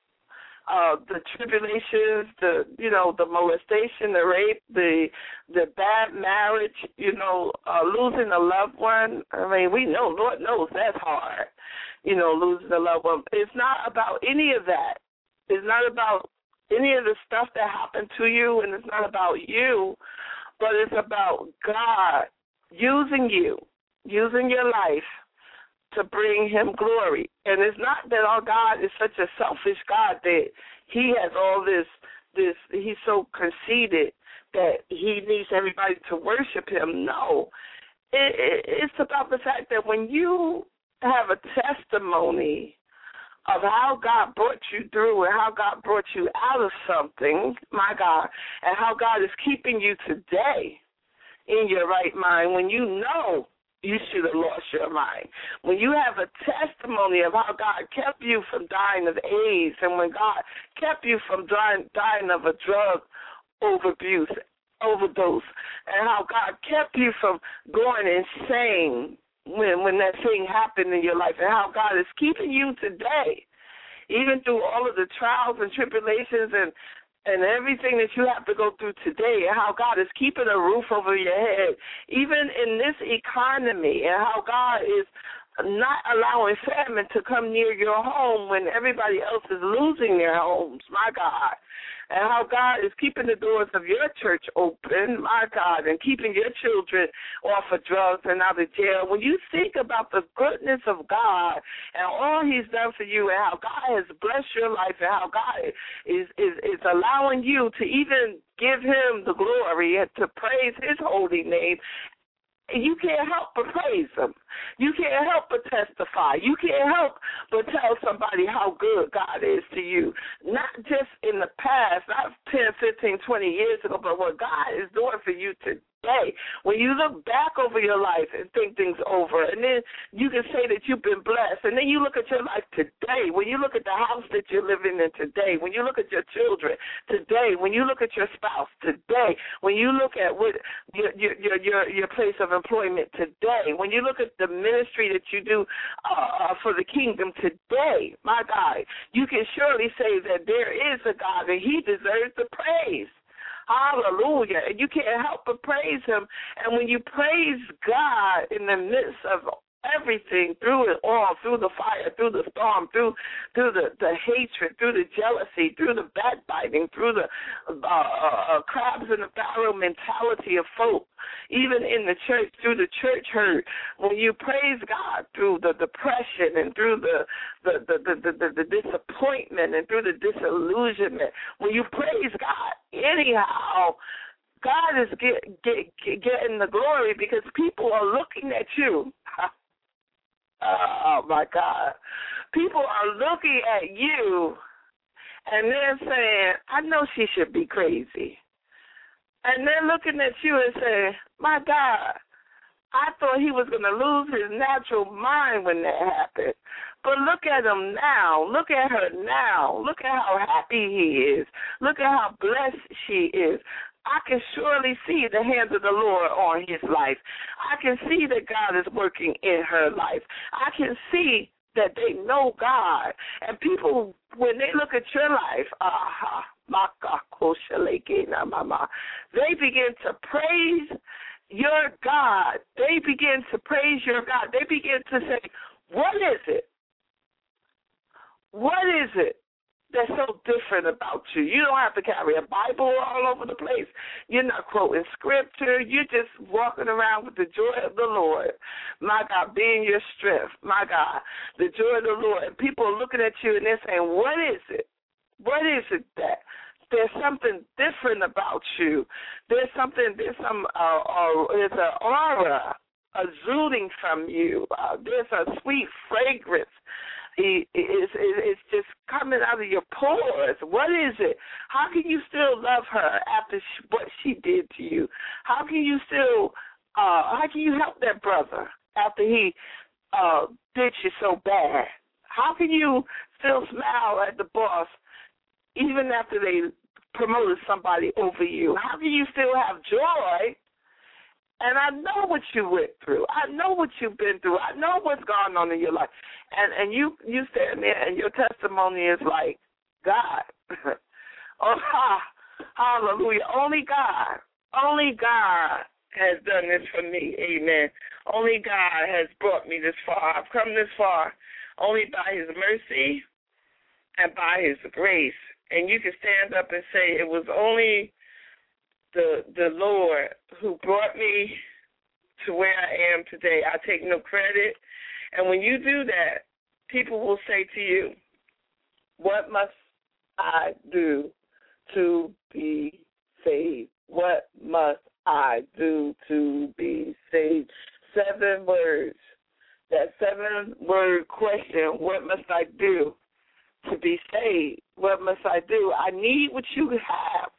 uh, the tribulations, the, you know, the molestation, the rape, the the bad marriage, you know, uh, losing a loved one. I mean, we know, Lord knows that's hard, you know, losing a loved one. It's not about any of that. It's not about any of the stuff that happened to you, and it's not about you, but it's about God using you, using your life to bring him glory. And it's not that our God is such a selfish God that he has all this, this he's so conceited that he needs everybody to worship him. No. It, it, it's about the fact that when you have a testimony of how God brought you through and how God brought you out of something, my God, and how God is keeping you today in your right mind, when you know you should have lost your mind, when you have a testimony of how God kept you from dying of AIDS, and when God kept you from dying, dying of a drug overabuse, overdose, and how God kept you from going insane when when that thing happened in your life, and how God is keeping you today, even through all of the trials and tribulations and and everything that you have to go through today, and how God is keeping a roof over your head, even in this economy, and how God is not allowing famine to come near your home when everybody else is losing their homes, my God. And how God is keeping the doors of your church open, my God, and keeping your children off of drugs and out of jail. When you think about the goodness of God and all he's done for you and how God has blessed your life and how God is, is, is allowing you to even give him the glory and to praise his holy name, you can't help but praise him. You can't help but testify. You can't help but tell somebody how good God is to you. Not just in the past, not ten, fifteen, twenty years ago, but what God is doing for you today. When you look back over your life and think things over, and then you can say that you've been blessed, and then you look at your life today, when you look at the house that you're living in today, when you look at your children today, when you look at your spouse today, when you look at what your your your, your place of employment today, when you look at the ministry that you do uh, for the kingdom today, my God, you can surely say that there is a God and he deserves the praise. Hallelujah. And you can't help but praise him. And when you praise God in the midst of everything, through it all, through the fire, through the storm, through through the, the hatred, through the jealousy, through the backbiting, through the uh, uh, crabs in the barrel mentality of folk, even in the church, through the church hurt, when you praise God through the depression and through the the, the, the, the, the, the disappointment and through the disillusionment, when you praise God anyhow, God is get, get, get, getting the glory because people are looking at you. Oh, my God. People are looking at you, and they're saying, I know she should be crazy. And they're looking at you and saying, my God, I thought he was going to lose his natural mind when that happened. But look at him now. Look at her now. Look at how happy he is. Look at how blessed she is. I can surely see the hand of the Lord on his life. I can see that God is working in her life. I can see that they know God. And people, when they look at your life, aha, they begin to praise your God. They begin to praise your God. They begin to say, what is it? What is it that's so different about you? You don't have to carry a Bible all over the place. You're not quoting scripture. You're just walking around with the joy of the Lord. My God, being your strength. My God, the joy of the Lord. And people are looking at you and they're saying, what is it? What is it that? There's something different about you. There's something, there's some, uh, uh, there's an aura exuding from you. Uh, there's a sweet fragrance. It's, it's just coming out of your pores. What is it? How can you still love her after she, what she did to you? How can you still, uh, how can you help that brother after he uh, did you so bad? How can you still smile at the boss even after they promoted somebody over you? How can you still have joy? And I know what you went through. I know what you've been through. I know what's gone on in your life. And and you you stand there and your testimony is like, God. Oh, ha, hallelujah. Only God. Only God has done this for me. Amen. Only God has brought me this far. I've come this far only by his mercy and by his grace. And you can stand up and say it was only the the Lord who brought me to where I am today. I take no credit. And when you do that, people will say to you, what must I do to be saved? What must I do to be saved? Seven words. That seven-word question, what must I do to be saved? What must I do? I need what you have.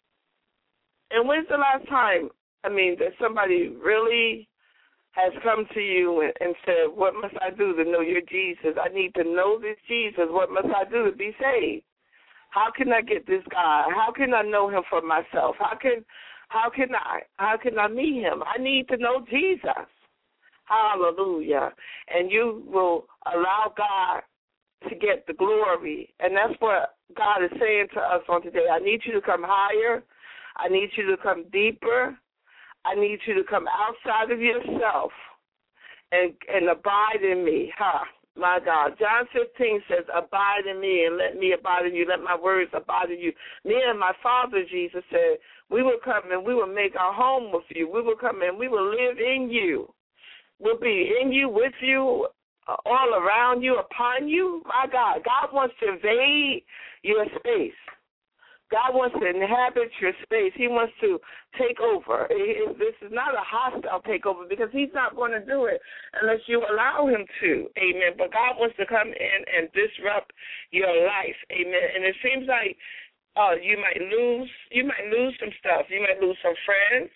And when's the last time, I mean, that somebody really has come to you and, and said, what must I do to know your Jesus? I need to know this Jesus. What must I do to be saved? How can I get this God? How can I know him for myself? How can how can I how can I meet him? I need to know Jesus. Hallelujah. And you will allow God to get the glory. And that's what God is saying to us on today. I need you to come higher. I need you to come deeper. I need you to come outside of yourself and, and abide in me. Ha, my God. John fifteen says, abide in me and let me abide in you. Let my words abide in you. Me and my Father, Jesus said, we will come and we will make our home with you. We will come and we will live in you. We'll be in you, with you, all around you, upon you. My God, God wants to invade your space. God wants to inhabit your space. He wants to take over. This is not a hostile takeover because he's not going to do it unless you allow him to. Amen. But God wants to come in and disrupt your life. Amen. And it seems like uh, you might lose, you might lose some stuff. You might lose some friends.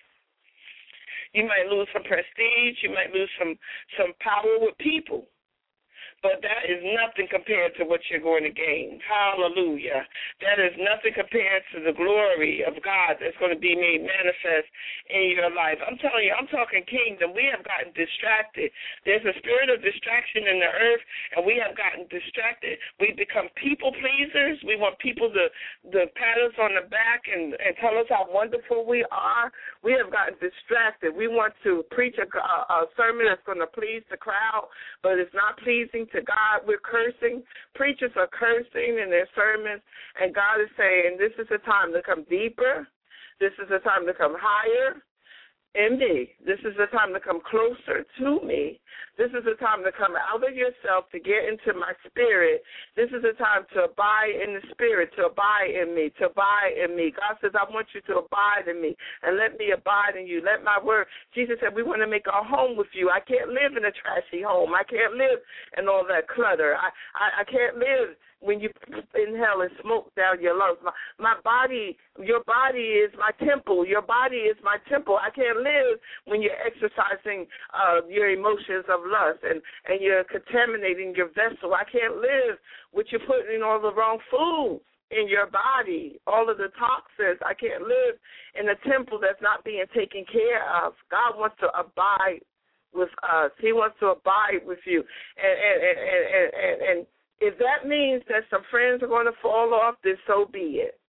You might lose some prestige. You might lose some, some power with people. But that is nothing compared to what you're going to gain. Hallelujah. That is nothing compared to the glory of God that's going to be made manifest in your life. I'm telling you, I'm talking kingdom. We have gotten distracted. There's a spirit of distraction in the earth, and we have gotten distracted. We become people pleasers. We want people to, to pat us on the back and, and tell us how wonderful we are. We have gotten distracted. We want to preach a, a, a sermon that's going to please the crowd, but it's not pleasing to God. We're cursing. Preachers are cursing in their sermons, and God is saying this is a time to come deeper. This is a time to come higher in me. This is a time to come closer to me. This is a time to come out of yourself to get into my spirit. This is a time to abide in the spirit, to abide in me, to abide in me. God says, I want you to abide in me and let me abide in you. Let my word. Jesus said, we want to make our home with you. I can't live in a trashy home. I can't live in all that clutter. I, I, I can't live when you inhale and smoke down your lungs. My, my body, your body is my temple. Your body is my temple. I can't live when you're exercising uh, your emotions of lust and, and you're contaminating your vessel. I can't live with you putting all the wrong foods in your body, all of the toxins. I can't live in a temple that's not being taken care of. God wants to abide with us. He wants to abide with you. And, and, and, and, and, and if that means that some friends are going to fall off, then so be it.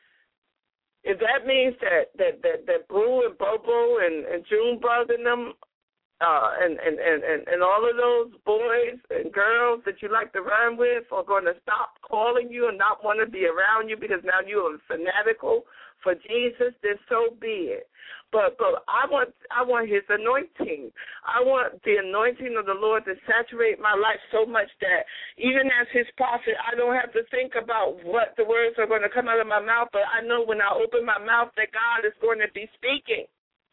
If that means that that that, that Boo and Bobo and, and Junebug and them uh, and, and, and, and, and all of those boys and girls that you like to run with are going to stop calling you and not want to be around you because now you are fanatical for Jesus, then so be it. But but I want I want his anointing. I want the anointing of the Lord to saturate my life so much that even as his prophet, I don't have to think about what the words are going to come out of my mouth, but I know when I open my mouth that God is going to be speaking.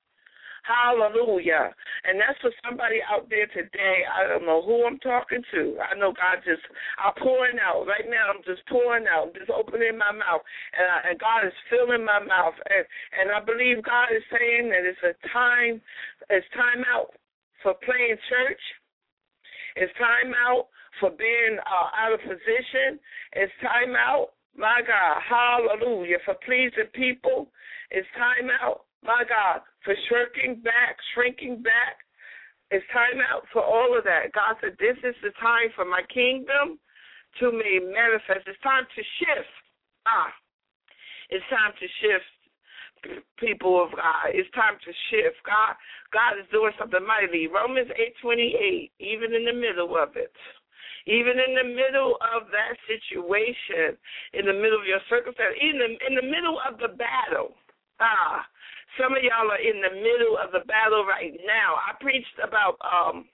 Hallelujah. And that's for somebody out there today. I don't know who I'm talking to. I know God just, I'm pouring out. Right now I'm just pouring out, just opening my mouth. And, I, and God is filling my mouth. And, and I believe God is saying that it's a time, it's time out for playing church. It's time out for being uh, out of position. It's time out, my God, hallelujah, for pleasing people. It's time out, my God, for shrinking back, shrinking back. It's time out for all of that. God said, this is the time for my kingdom to be manifest. It's time to shift. Ah, it's time to shift. People of God, it's time to shift. God, God is doing something mighty. Romans eight twenty-eight, even in the middle of it, even in the middle of that situation, in the middle of your circumstance, even in the middle of the battle. Ah, some of y'all are in the middle of the battle right now. I preached about um,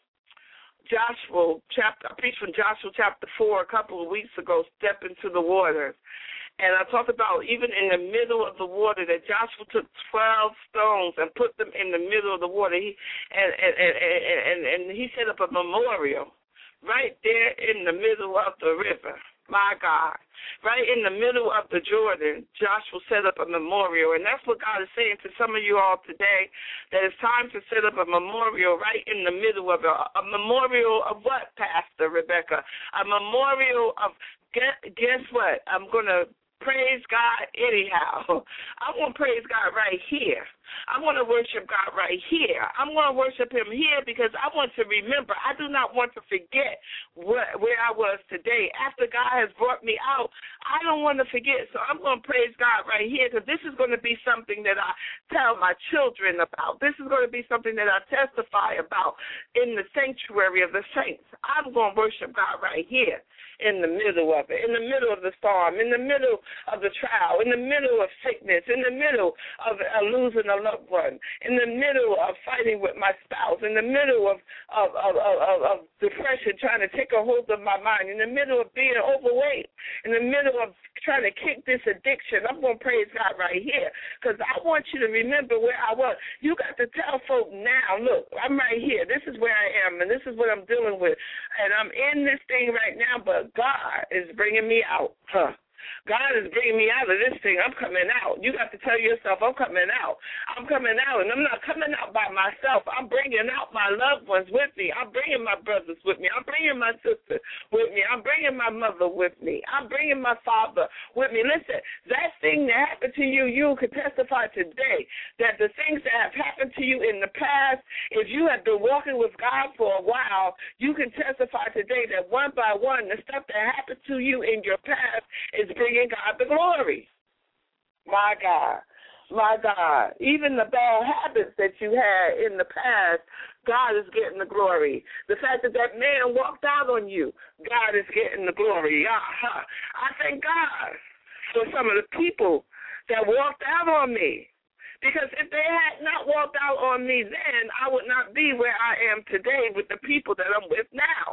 Joshua chapter. I preached from Joshua chapter four a couple of weeks ago. Step into the waters. And I talked about even in the middle of the water that Joshua took twelve stones and put them in the middle of the water. He, and, and, and, and, and he set up a memorial right there in the middle of the river. My God. Right in the middle of the Jordan, Joshua set up a memorial. And that's what God is saying to some of you all today, that it's time to set up a memorial right in the middle of it. A memorial of what, Pastor Rebecca? A memorial of, guess what? I'm going to praise God anyhow. I want to praise God right here. I want to worship God right here. I'm going to worship him here because I want to remember. I do not want to forget what, where I was today. After God has brought me out, I don't want to forget. So I'm going to praise God right here because this is going to be something that I tell my children about. This is going to be something that I testify about in the sanctuary of the saints. I'm going to worship God right here in the middle of it, in the middle of the storm, in the middle of the trial, in the middle of sickness, in the middle of uh, losing a loved one, in the middle of fighting with my spouse, in the middle of, of, of, of, of depression trying to take a hold of my mind, in the middle of being overweight, in the middle of trying to kick this addiction. I'm going to praise God right here because I want you to remember where I was. You got to tell folk now, look, I'm right here. This is where I am, and this is what I'm dealing with. And I'm in this thing right now, but God is bringing me out. Huh. God is bringing me out of this thing. I'm coming out. You got to tell yourself, I'm coming out. I'm coming out, and I'm not coming out by myself. I'm bringing out my loved ones with me. I'm bringing my brothers with me. I'm bringing my sister with me. I'm bringing my mother with me. I'm bringing my father with me. Listen, that thing that happened to you, you can testify today that the things that have happened to you in the past, if you have been walking with God for a while, you can testify today that one by one, the stuff that happened to you in your past is bringing God the glory. My God. My God. Even the bad habits that you had in the past, God is getting the glory. The fact that that man walked out on you, God is getting the glory. Uh-huh. I thank God for some of the people that walked out on me. Because if they had not walked out on me then, I would not be where I am today with the people that I'm with now.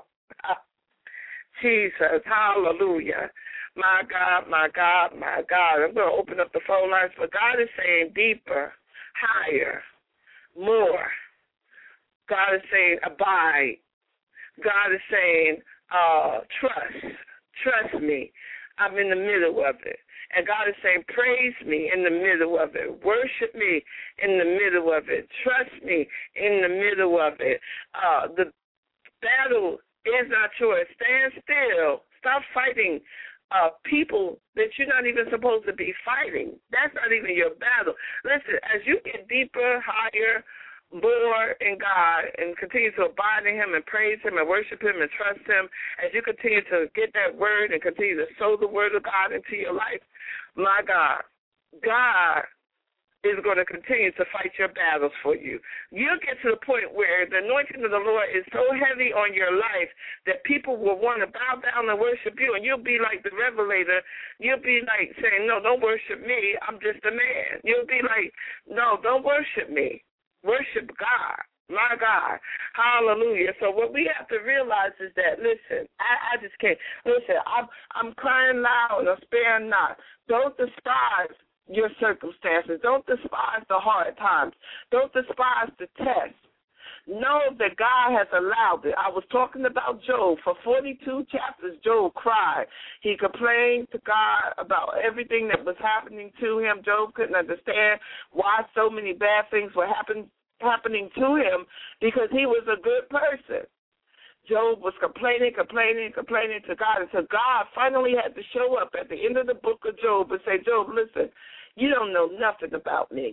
Jesus, hallelujah. My God, my God, my God. I'm going to open up the phone lines, but God is saying deeper, higher, more. God is saying abide. God is saying uh, trust. Trust me. I'm in the middle of it. And God is saying praise me in the middle of it. Worship me in the middle of it. Trust me in the middle of it. Uh, the battle is not yours. Stand still. Stop fighting Uh, people that you're not even supposed to be fighting. That's not even your battle. Listen, as you get deeper, higher, more in God and continue to abide in him and praise him and worship him and trust him, as you continue to get that word and continue to sow the word of God into your life, my God, God is going to continue to fight your battles for you. You'll get to the point where the anointing of the Lord is so heavy on your life that people will want to bow down and worship you, and you'll be like the revelator. You'll be like saying, no, don't worship me. I'm just a man. You'll be like, no, don't worship me. Worship God. My God. Hallelujah. So what we have to realize is that, listen, I, I just can't. Listen, I'm, I'm crying loud and I'm sparing not. Don't despise your circumstances. Don't despise the hard times. Don't despise the test. Know that God has allowed it. I was talking about Job. For forty-two chapters, Job cried. He complained to God about everything that was happening to him. Job couldn't understand why so many bad things were happen, happening to him because he was a good person. Job was complaining, complaining, complaining to God until God finally had to show up at the end of the book of Job and say, Job, listen, you don't know nothing about me.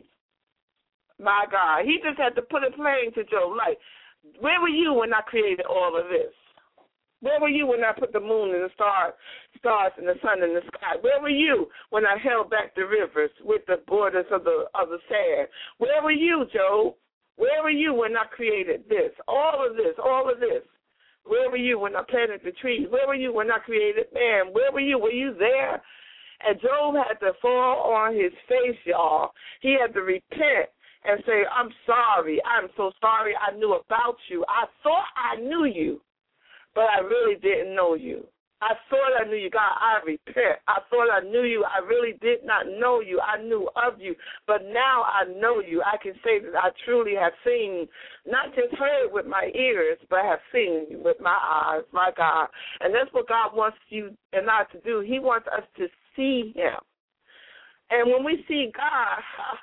My God. He just had to put it plain to Job, like, where were you when I created all of this? Where were you when I put the moon and the stars, stars and the sun in the sky? Where were you when I held back the rivers with the borders of the of the sand? Where were you, Job? Where were you when I created this? All of this, all of this. Where were you when I planted the trees? Where were you when I created man? Where were you? Were you there? And Job had to fall on his face, y'all. He had to repent and say, I'm sorry. I'm so sorry I knew about you. I thought I knew you, but I really didn't know you. I thought I knew you. God, I repent. I thought I knew you. I really did not know you. I knew of you, but now I know you. I can say that I truly have seen, not just heard with my ears, but have seen you with my eyes, my God. And that's what God wants you and I to do. He wants us to see him. And when we see God,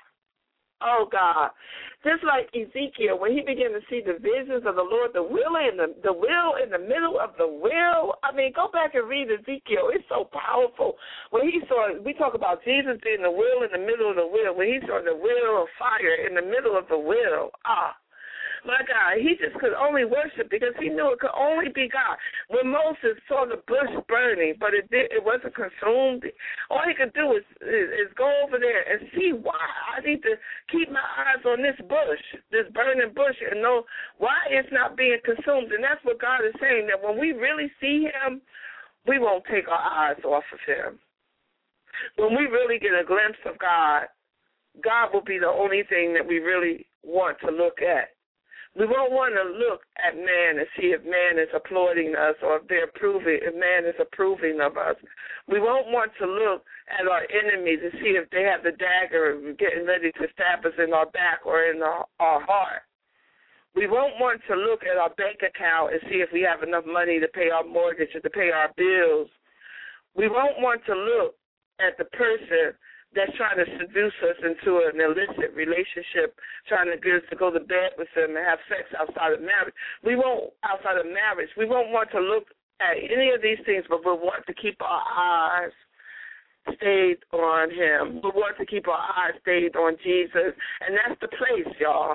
oh, God, just like Ezekiel, when he began to see the visions of the Lord, the will in the, the will in the middle of the will. I mean, go back and read Ezekiel. It's so powerful. When he saw, we talk about Jesus being the will in the middle of the will. When he saw the will of fire in the middle of the will, ah, my God, he just could only worship because he knew it could only be God. When Moses saw the bush burning, but it did, it wasn't consumed, all he could do is, is, is go over there and see why. I need to keep my eyes on this bush, this burning bush, and know why it's not being consumed. And that's what God is saying, that when we really see him, we won't take our eyes off of him. When we really get a glimpse of God, God will be the only thing that we really want to look at. We won't want to look at man and see if man is applauding us or if they're approving, if man is approving of us. We won't want to look at our enemy to see if they have the dagger getting ready to stab us in our back or in our, our heart. We won't want to look at our bank account and see if we have enough money to pay our mortgage or to pay our bills. We won't want to look at the person that's trying to seduce us into an illicit relationship, trying to get us to go to bed with them and have sex outside of marriage. We won't, outside of marriage, we won't want to look at any of these things, but we want to keep our eyes stayed on him. We want to keep our eyes stayed on Jesus, and that's the place, y'all.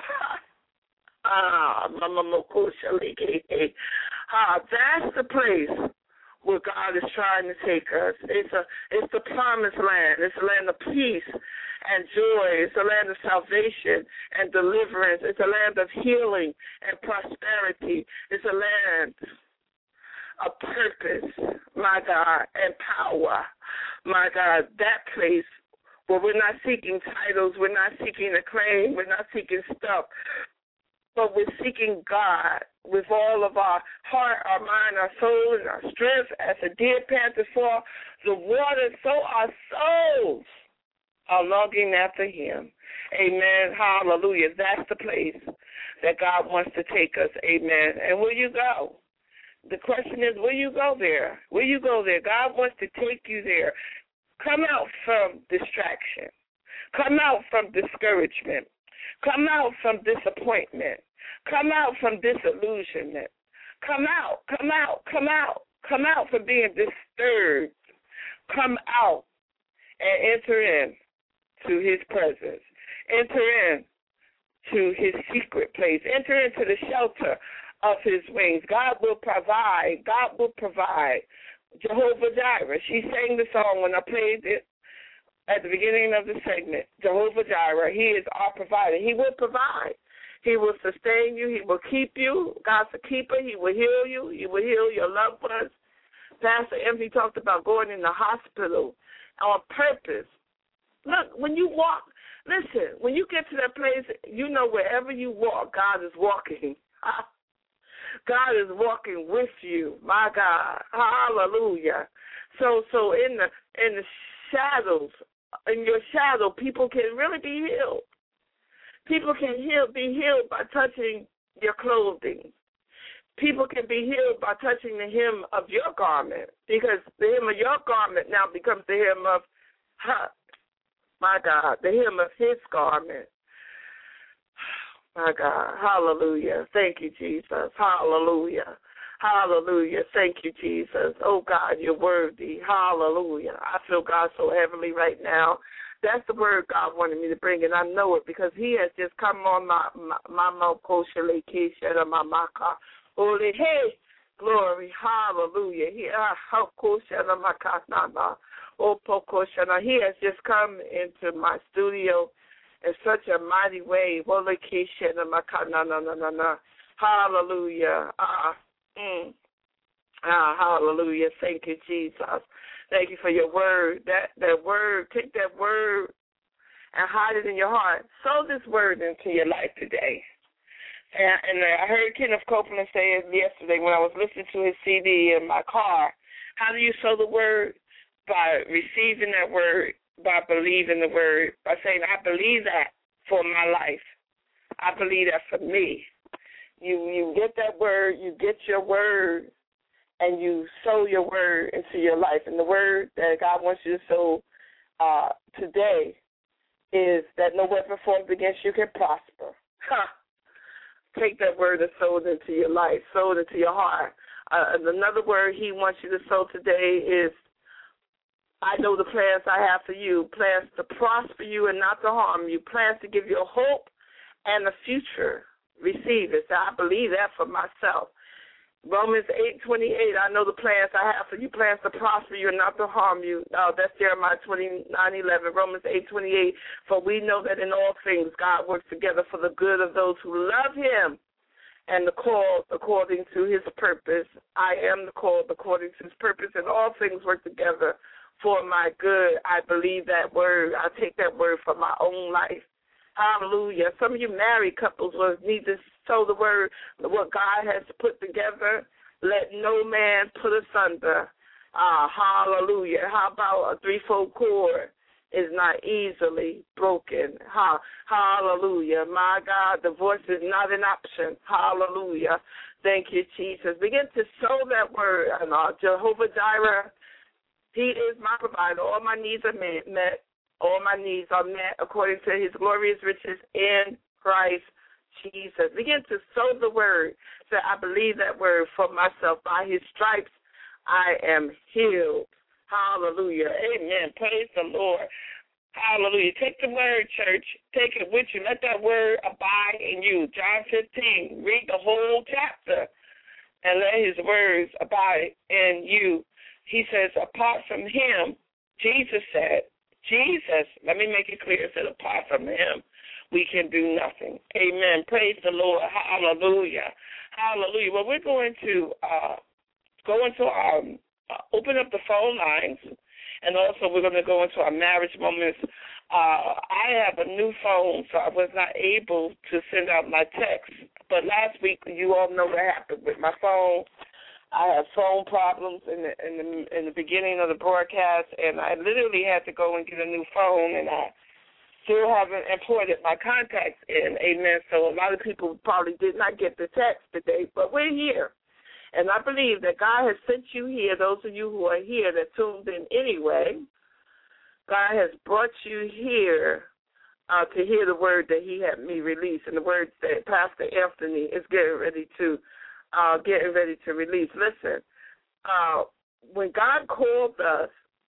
Ah, Mama Mokusha Liki. Ah, that's the place where God is trying to take us. It's a, it's the promised land. It's a land of peace and joy. It's a land of salvation and deliverance. It's a land of healing and prosperity. It's a land of purpose, my God, and power, my God. That place where we're not seeking titles, we're not seeking acclaim, we're not seeking stuff, but we're seeking God with all of our heart, our mind, our soul, and our strength. As a deer panteth for the water, so our souls are longing after him. Amen. Hallelujah. That's the place that God wants to take us. Amen. And will you go? The question is, will you go there? Will you go there? God wants to take you there. Come out from distraction. Come out from discouragement. Come out from disappointment. Come out from disillusionment. Come out, come out, come out. Come out from being disturbed. Come out and enter in to his presence. Enter in to his secret place. Enter into the shelter of his wings. God will provide. God will provide. Jehovah Jireh. She sang the song when I played it at the beginning of the segment. Jehovah Jireh. He is our provider. He will provide. He will sustain you. He will keep you. God's a keeper. He will heal you. He will heal your loved ones. Pastor Empty talked about going in the hospital on purpose. Look, when you walk, listen, when you get to that place, you know wherever you walk, God is walking. God is walking with you. My God. Hallelujah. So so in the in the shadows, in your shadow, people can really be healed. People can heal, be healed by touching your clothing. People can be healed by touching the hem of your garment, because the hem of your garment now becomes the hem of, huh, my God, the hem of his garment. My God, hallelujah. Thank you, Jesus. Hallelujah. Hallelujah. Thank you, Jesus. Oh, God, you're worthy. Hallelujah. I feel God so heavily right now. That's the word God wanted me to bring, and I know it because he has just come on my my mouth, my maka. Holy, hey, glory, hallelujah. He, he has just come into my studio in such a mighty way. Hallelujah. Uh, mm. Ah, hallelujah. Thank you, Jesus. Thank you for your word. That that word, take that word and hide it in your heart. Sow this word into your life today. And, and I heard Kenneth Copeland say it yesterday when I was listening to his C D in my car. How do you sow the word? By receiving that word, by believing the word, by saying, I believe that for my life. I believe that for me. You you get that word, you get your word, and you sow your word into your life. And the word that God wants you to sow uh, today is that no weapon formed against you can prosper. Ha! Take that word and sow it into your life, sow it into your heart. Uh, another word he wants you to sow today is, I know the plans I have for you, plans to prosper you and not to harm you, plans to give you a hope and a future. Receive it. So I believe that for myself. Romans eight twenty-eight, I know the plans I have for you, plans to prosper you and not to harm you. Uh, that's Jeremiah twenty-nine eleven, Romans eight twenty-eight, for we know that in all things God works together for the good of those who love him and the called according to his purpose. I am the called according to his purpose, and all things work together for my good. I believe that word. I take that word for my own life. Hallelujah. Some of you married couples will need to sow the word, what God has put together. Let no man put asunder. Ah, hallelujah. How about a threefold cord is not easily broken? Ha, hallelujah. My God, divorce is not an option. Hallelujah. Thank you, Jesus. Begin to sow that word. And uh, Jehovah Jireh, he is my provider. All my needs are met. All my needs are met according to his glorious riches in Christ Jesus. Begin to sow the word. Say, I believe that word for myself. By his stripes, I am healed. Hallelujah. Amen. Praise the Lord. Hallelujah. Take the word, church. Take it with you. Let that word abide in you. John fifteen. Read the whole chapter and let his words abide in you. He says, apart from him, Jesus said, Jesus, let me make it clear, said apart from him, we can do nothing. Amen. Praise the Lord. Hallelujah. Hallelujah. Well, we're going to uh, go into our, uh, open up the phone lines, and also we're going to go into our marriage moments. Uh, I have a new phone, so I was not able to send out my text. But last week, you all know what happened with my phone. I had phone problems in the, in the in the beginning of the broadcast, and I literally had to go and get a new phone, and I still haven't imported my contacts in. Amen. So a lot of people probably did not get the text today, but we're here. And I believe that God has sent you here, those of you who are here that tuned in anyway. God has brought you here uh, to hear the word that he had me release, and the word that Pastor Anthony is getting ready to Uh, getting ready to release. Listen, uh, when God called us,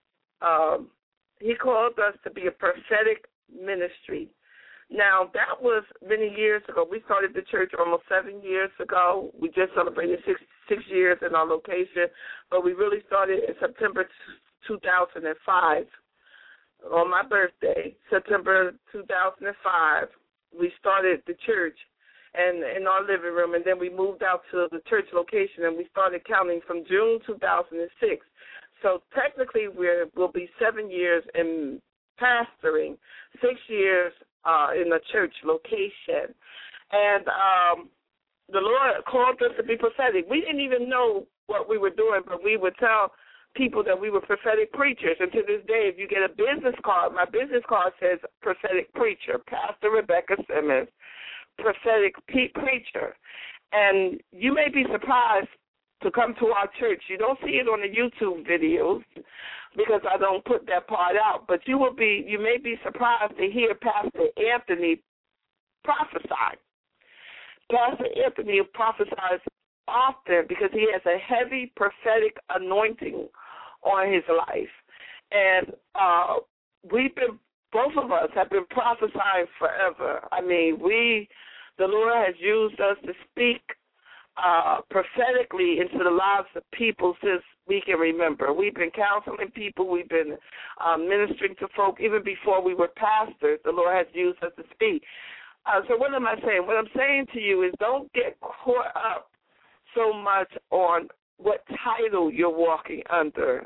um, he called us to be a prophetic ministry. Now, that was many years ago. We started the church almost seven years ago. We just celebrated six, six years in our location, but we really started in September two thousand five. On my birthday, September two thousand five, we started the church. And in our living room, and then we moved out to the church location, and we started counting from June two thousand six. So technically, we will be seven years in pastoring, six years uh, in a church location. And um, the Lord called us to be prophetic. We didn't even know what we were doing, but we would tell people that we were prophetic preachers. And to this day, if you get a business card, my business card says prophetic preacher, Pastor Rebecca Simmons. Prophetic preacher. And you may be surprised to come to our church. You don't see it on the YouTube videos because I don't put that part out, but you will be you may be surprised to hear Pastor Anthony prophesy. Pastor Anthony prophesies often because he has a heavy prophetic anointing on his life. And uh, we've been, both of us have been prophesying forever. I mean, we, the Lord has used us to speak uh, prophetically into the lives of people since we can remember. We've been counseling people. We've been uh, ministering to folk. Even before we were pastors, the Lord has used us to speak. Uh, so what am I saying? What I'm saying to you is don't get caught up so much on what title you're walking under.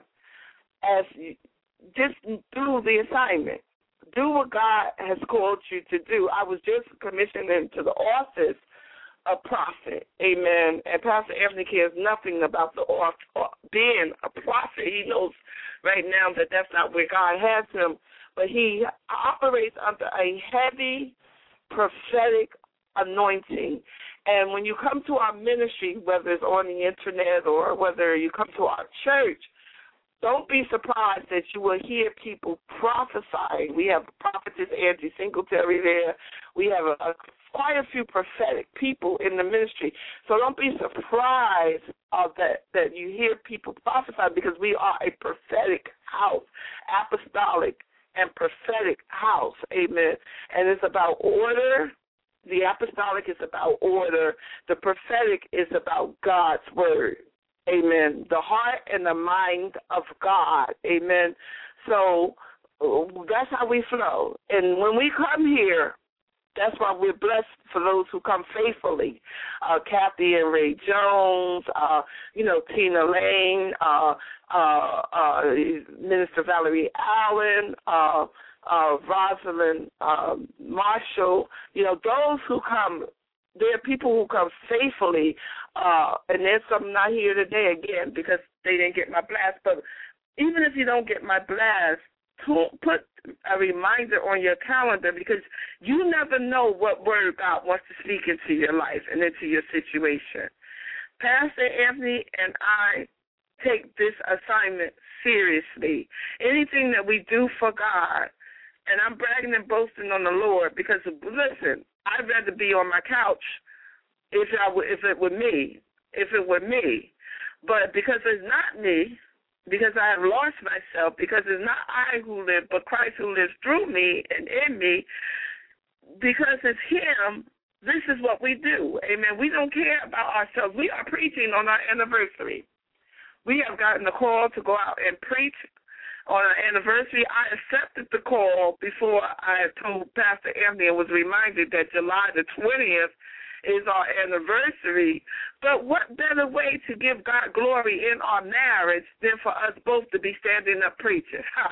As you, just do the assignment. Do what God has called you to do. I was just commissioned into the office of prophet. Amen. And Pastor Anthony cares nothing about the office, being a prophet. He knows right now that that's not where God has him. But he operates under a heavy prophetic anointing. And when you come to our ministry, whether it's on the internet or whether you come to our church, don't be surprised that you will hear people prophesying. We have prophetess Angie Singletary there. We have a, a, quite a few prophetic people in the ministry. So don't be surprised uh, that, that you hear people prophesy because we are a prophetic house, apostolic and prophetic house. Amen. And it's about order. The apostolic is about order. The prophetic is about God's word. Amen. The heart and the mind of God. Amen. So that's how we flow. And when we come here, that's why we're blessed for those who come faithfully. Uh, Kathy and Ray Jones, uh, you know, Tina Lane, uh, uh, uh, Minister Valerie Allen, uh, uh, Rosalind uh, Marshall, you know, those who come. There are people who come faithfully, uh, and there's some not here today again because they didn't get my blast. But even if you don't get my blast, put a reminder on your calendar because you never know what word God wants to speak into your life and into your situation. Pastor Anthony and I take this assignment seriously. Anything that we do for God, and I'm bragging and boasting on the Lord because, listen, I'd rather be on my couch if I were, if it were me, if it were me. But because it's not me, because I have lost myself, because it's not I who live, but Christ who lives through me and in me, because it's him, this is what we do. Amen. We don't care about ourselves. We are preaching on our anniversary. We have gotten the call to go out and preach on our anniversary. I accepted the call before I told Pastor Anthony and was reminded that July the twentieth is our anniversary. But what better way to give God glory in our marriage than for us both to be standing up preaching? Ha!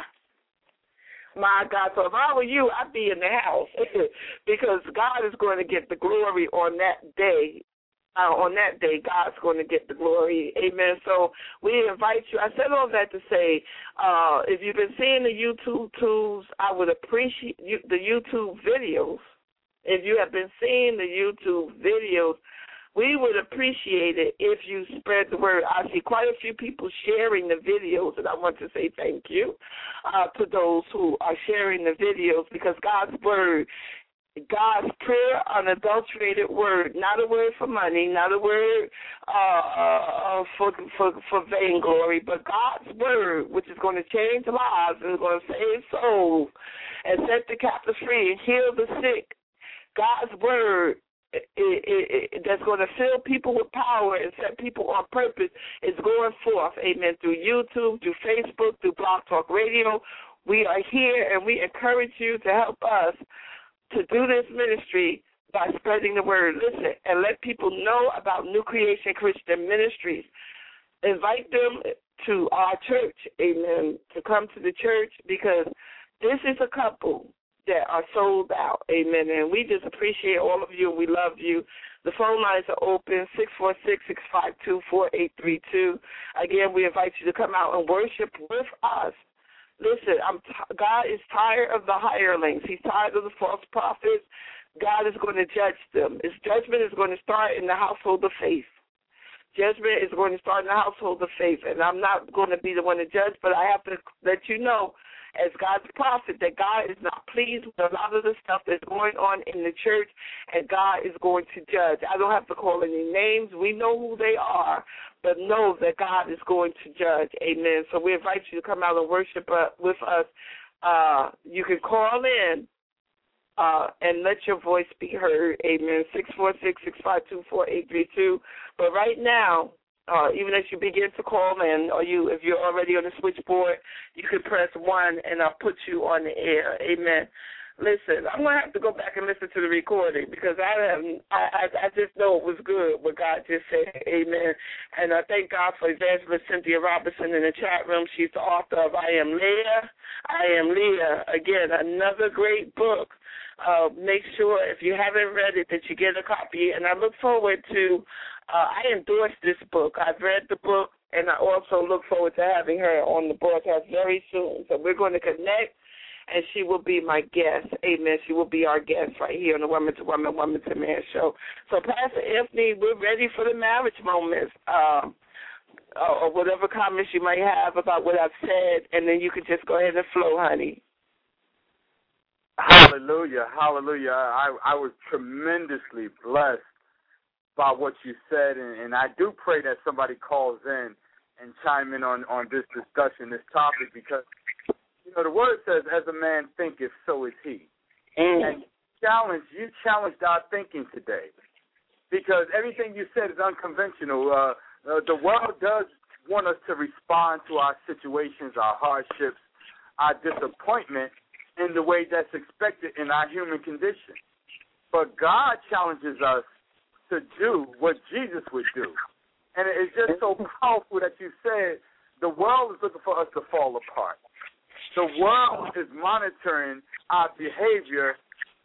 My God, so if I were you, I'd be in the house because God is going to get the glory on that day. Uh, on that day, God's going to get the glory. Amen. So we invite you. I said all that to say, uh, if you've been seeing the YouTube tools, I would appreciate you, the YouTube videos. If you have been seeing the YouTube videos, we would appreciate it if you spread the word. I see quite a few people sharing the videos, and I want to say thank you uh, to those who are sharing the videos because God's word, God's pure, unadulterated word, not a word for money, not a word uh, uh, for, for for vainglory, but God's word, which is going to change lives and is going to save souls and set the captives free and heal the sick. God's word it, it, it, that's going to fill people with power and set people on purpose is going forth, amen, through YouTube, through Facebook, through Blog Talk Radio. We are here, and we encourage you to help us to do this ministry by spreading the word. Listen, and let people know about New Creation Christian Ministries. Invite them to our church, amen, to come to the church because this is a couple that are sold out, amen, and we just appreciate all of you and we love you. The phone lines are open, six four six, six five two, four eight three two. Again, we invite you to come out and worship with us. Listen, I'm t- God is tired of the hirelings. He's tired of the false prophets. God is going to judge them. His judgment is going to start in the household of faith. Judgment is going to start in the household of faith, and I'm not going to be the one to judge, but I have to let you know as God's prophet that God is not pleased with a lot of the stuff that's going on in the church, and God is going to judge. I don't have to call any names. We know who they are, but know that God is going to judge. Amen. So we invite you to come out and worship uh, with us. Uh, you can call in uh, and let your voice be heard. Amen. six four six, six five two, four eight three two. But right now, Uh, even as you begin to call in, or you, if you're already on the switchboard, you can press one, and I'll put you on the air. Amen. Listen, I'm gonna have to go back and listen to the recording because I have, I, I, I just know it was good what God just said. Amen. And I thank God for Evangelist Cynthia Robinson in the chat room. She's the author of I Am Leah. I Am Leah. Again, another great book. Uh, make sure if you haven't read it that you get a copy. And I look forward to. Uh, I endorse this book. I've read the book, and I also look forward to having her on the broadcast very soon. So we're going to connect, and she will be my guest. Amen. She will be our guest right here on the Woman to Woman, Woman to Man show. So, Pastor Anthony, we're ready for the marriage moments, um, or whatever comments you might have about what I've said, and then you can just go ahead and flow, honey. Hallelujah, hallelujah. I, I was tremendously blessed by what you said, and, and I do pray that somebody calls in and chime in on, on this discussion, this topic, because, you know, the word says, as a man thinketh, so is he. Mm. And challenge, you challenged our thinking today, because everything you said is unconventional. Uh, uh, the world does want us to respond to our situations, our hardships, our disappointment in the way that's expected in our human condition. But God challenges us to do what Jesus would do. And it's just so powerful that you said the world is looking for us to fall apart. The world is monitoring our behavior,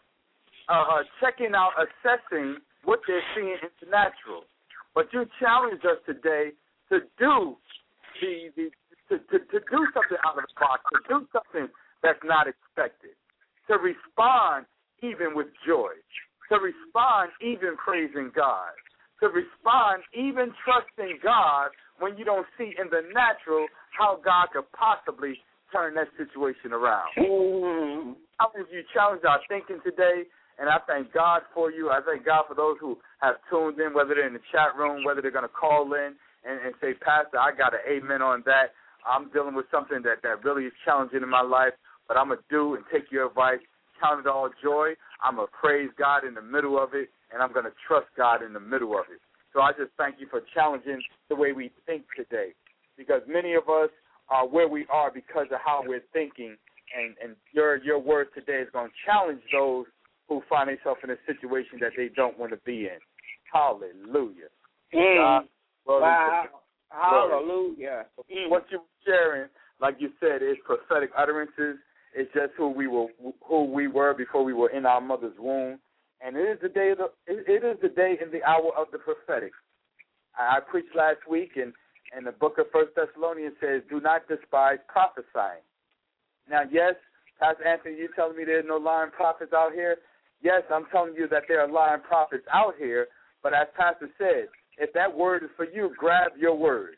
uh, uh, checking out, assessing what they're seeing in the natural. But you challenged us today to do the, the to, to, to do something out of the box, to do something that's not expected, to respond even with joy, to respond even praising God, to respond even trusting God when you don't see in the natural how God could possibly turn that situation around. Mm-hmm. I think you challenged our thinking today, and I thank God for you. I thank God for those who have tuned in, whether they're in the chat room, whether they're going to call in and, and say, Pastor, I got an amen on that. I'm dealing with something that, that really is challenging in my life, but I'm going to do and take your advice. Count it all joy. I'm going to praise God in the middle of it, and I'm going to trust God in the middle of it. So I just thank you for challenging the way we think today, because many of us are where we are because of how we're thinking, and, and your your word today is going to challenge those who find themselves in a situation that they don't want to be in. Hallelujah. Mm. God, wow. Hallelujah. Mm. What you're sharing, like you said, is prophetic utterances. It's just who we were, who we were before we were in our mother's womb, and it is the day. Of the, it is the day in the hour of the prophetic. I, I preached last week, and, and the book of First Thessalonians says, "Do not despise prophesying." Now, yes, Pastor Anthony, you're telling me there's no lying prophets out here. Yes, I'm telling you that there are lying prophets out here. But as Pastor said, if that word is for you, grab your word,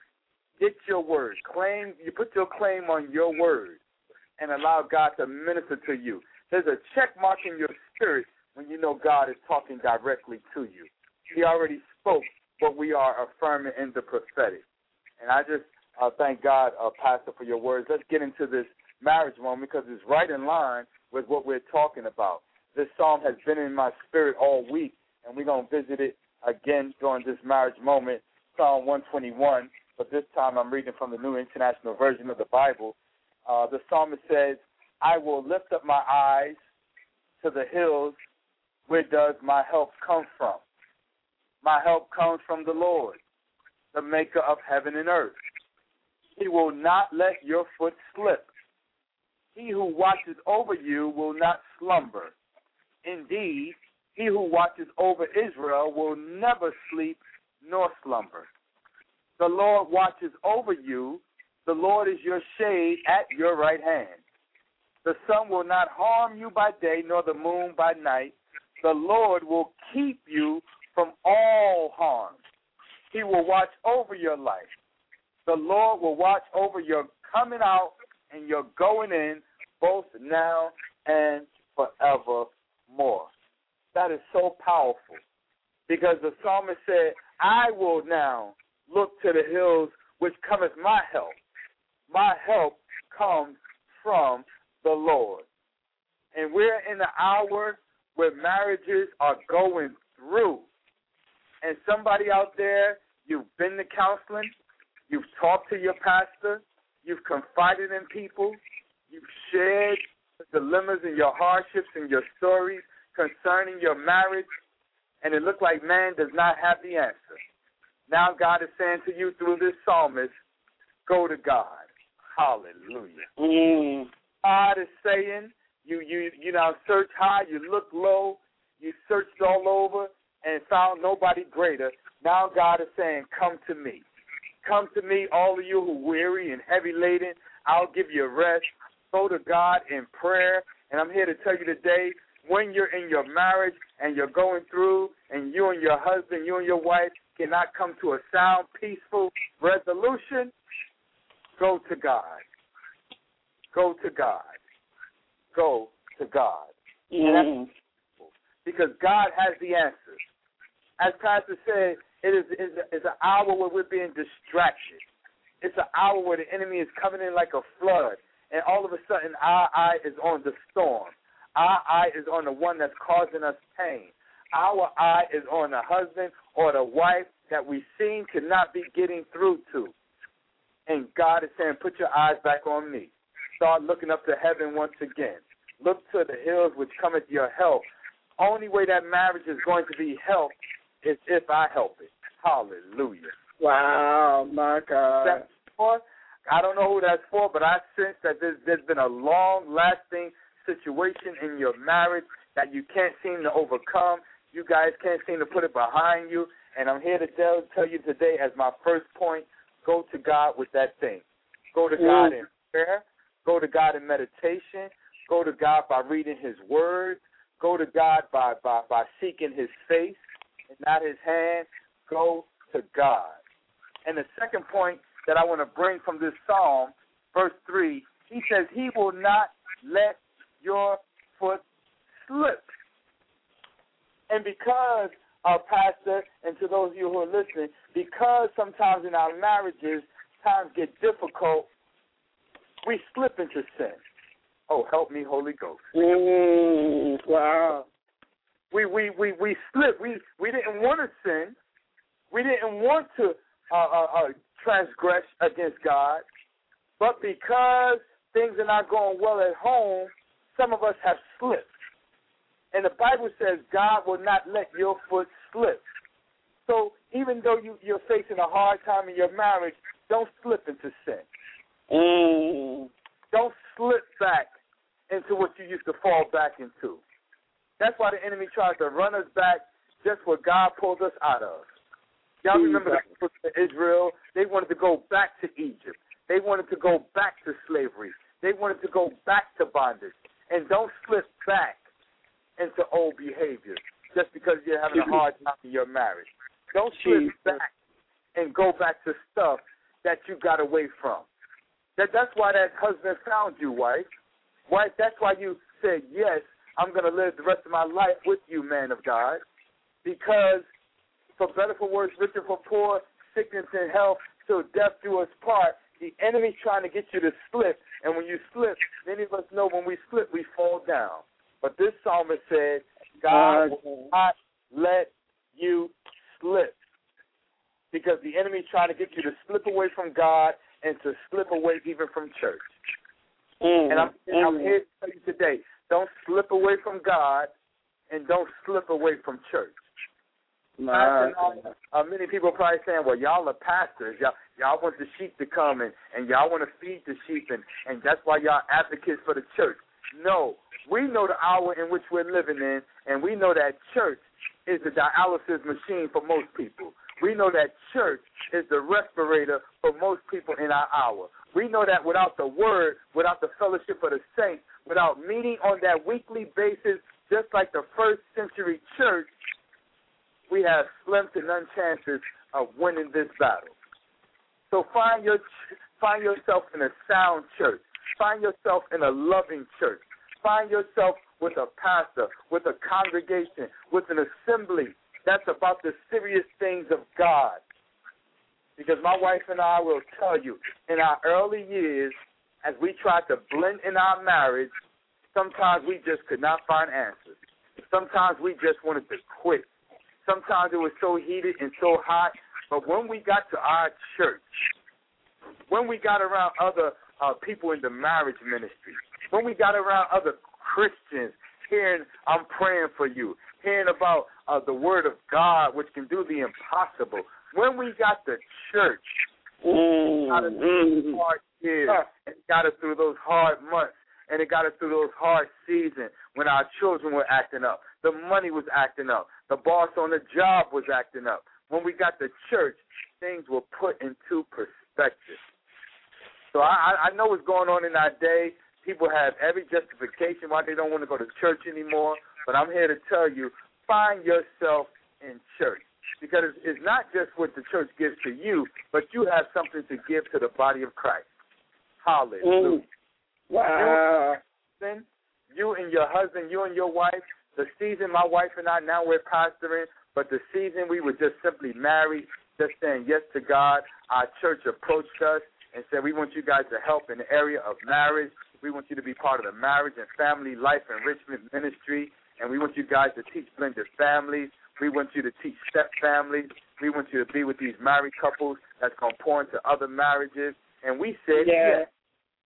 get your word, claim. You put your claim on your word, and allow God to minister to you. There's a check mark in your spirit when you know God is talking directly to you. He already spoke, but we are affirming in the prophetic. And I just uh, thank God, uh, Pastor, for your words. Let's get into this marriage moment because it's right in line with what we're talking about. This psalm has been in my spirit all week, and we're going to visit it again during this marriage moment, Psalm one twenty-one, but this time I'm reading from the New International Version of the Bible. Uh, the psalmist says, I will lift up my eyes to the hills. Where does my help come from? My help comes from the Lord, the maker of heaven and earth. He will not let your foot slip. He who watches over you will not slumber. Indeed, he who watches over Israel will never sleep nor slumber. The Lord watches over you. The Lord is your shade at your right hand. The sun will not harm you by day, nor the moon by night. The Lord will keep you from all harm. He will watch over your life. The Lord will watch over your coming out and your going in, both now and forevermore. That is so powerful, because the psalmist said, I will now look to the hills which cometh my help. My help comes from the Lord. And we're in the hour where marriages are going through. And somebody out there, you've been to counseling, you've talked to your pastor, you've confided in people, you've shared the dilemmas and your hardships and your stories concerning your marriage, and it looked like man does not have the answer. Now God is saying to you through this psalmist, go to God. Hallelujah. Mm. God is saying, you you you now search high, you look low, you searched all over and found nobody greater. Now God is saying, come to me. Come to me, all of you who are weary and heavy laden. I'll give you rest. Go to God in prayer. And I'm here to tell you today, when you're in your marriage and you're going through and you and your husband, you and your wife cannot come to a sound, peaceful resolution, go to God. Go to God. Go to God. Mm. Because God has the answers. As Pastor said, it is, is, is an hour where we're being distracted. It's an hour where the enemy is coming in like a flood, and all of a sudden our eye is on the storm. Our eye is on the one that's causing us pain. Our eye is on the husband or the wife that we seem to not be getting through to. And God is saying, put your eyes back on me. Start looking up to heaven once again. Look to the hills which cometh your help. Only way that marriage is going to be helped is if I help it. Hallelujah. Wow, my God. That's for, I don't know who that's for, but I sense that there's, there's been a long-lasting situation in your marriage that you can't seem to overcome. You guys can't seem to put it behind you. And I'm here to tell, tell you today as my first point, go to God with that thing. Go to God in prayer. Go to God in meditation. Go to God by reading his word. Go to God by, by, by seeking his face and not his hand. Go to God. And the second point that I want to bring from this psalm, verse three, he says, he will not let your foot slip. And because, our pastor, and to those of you who are listening, because sometimes in our marriages times get difficult, we slip into sin. Oh, help me, Holy Ghost. Mm, wow. We we we we slip. We we didn't want to sin. We didn't want to uh, uh, uh, transgress against God, but because things are not going well at home, some of us have slipped. And the Bible says God will not let your foot slip. So even though you, you're facing a hard time in your marriage, don't slip into sin. Mm. Don't slip back into what you used to fall back into. That's why the enemy tries to run us back just what God pulled us out of. Y'all remember the people of Israel? They wanted to go back to Egypt. They wanted to go back to slavery. They wanted to go back to bondage. And don't slip back into old behavior just because you're having a hard time in your marriage. Don't slip back and go back to stuff that you got away from. That That's why that husband found you, wife. Wife, that's why you said, yes, I'm going to live the rest of my life with you, man of God, because for better, for worse, richer, for poor, sickness and health, till death do us part. The enemy's trying to get you to slip, and when you slip, many of us know when we slip, we fall down. But this psalmist said, God will not let you slip, because the enemy's trying to get you to slip away from God and to slip away even from church. Mm, and I'm, mm. I'm here to tell you today, don't slip away from God and don't slip away from church. My uh, many people are probably saying, well, y'all are pastors. Y'all, y'all want the sheep to come, and, and y'all want to feed the sheep, and, and that's why y'all advocates for the church. No, we know the hour in which we're living in, and we know that church is the dialysis machine for most people. We know that church is the respirator for most people in our hour. We know that without the word, without the fellowship of the saints, without meeting on that weekly basis, just like the first century church, we have slim to none chances of winning this battle. So find your find yourself in a sound church. Find yourself in a loving church. Find yourself with a pastor, with a congregation, with an assembly that's about the serious things of God. Because my wife and I will tell you, in our early years, as we tried to blend in our marriage, sometimes we just could not find answers. Sometimes we just wanted to quit. Sometimes it was so heated and so hot. But when we got to our church, when we got around other uh, people in the marriage ministry, when we got around other Christians, hearing I'm praying for you, hearing about uh, the Word of God, which can do the impossible, when we got to church, mm, got us through those hard years, it got us through those hard months, and it got us through those hard seasons when our children were acting up, the money was acting up, the boss on the job was acting up. When we got to church, things were put into perspective. So I, I know what's going on in our day. People have every justification why they don't want to go to church anymore, but I'm here to tell you, find yourself in church. Because it's not just what the church gives to you, but you have something to give to the body of Christ. Hallelujah. Mm. Wow. You, you and your husband, you and your wife, the season my wife and I, now we're pastoring, but the season we were just simply married, just saying yes to God. Our church approached us and said, we want you guys to help in the area of marriage. We want you to be part of the marriage and family life enrichment ministry, and we want you guys to teach blended families. We want you to teach step families. We want you to be with these married couples that's going to pour into other marriages. And we said yeah. yes.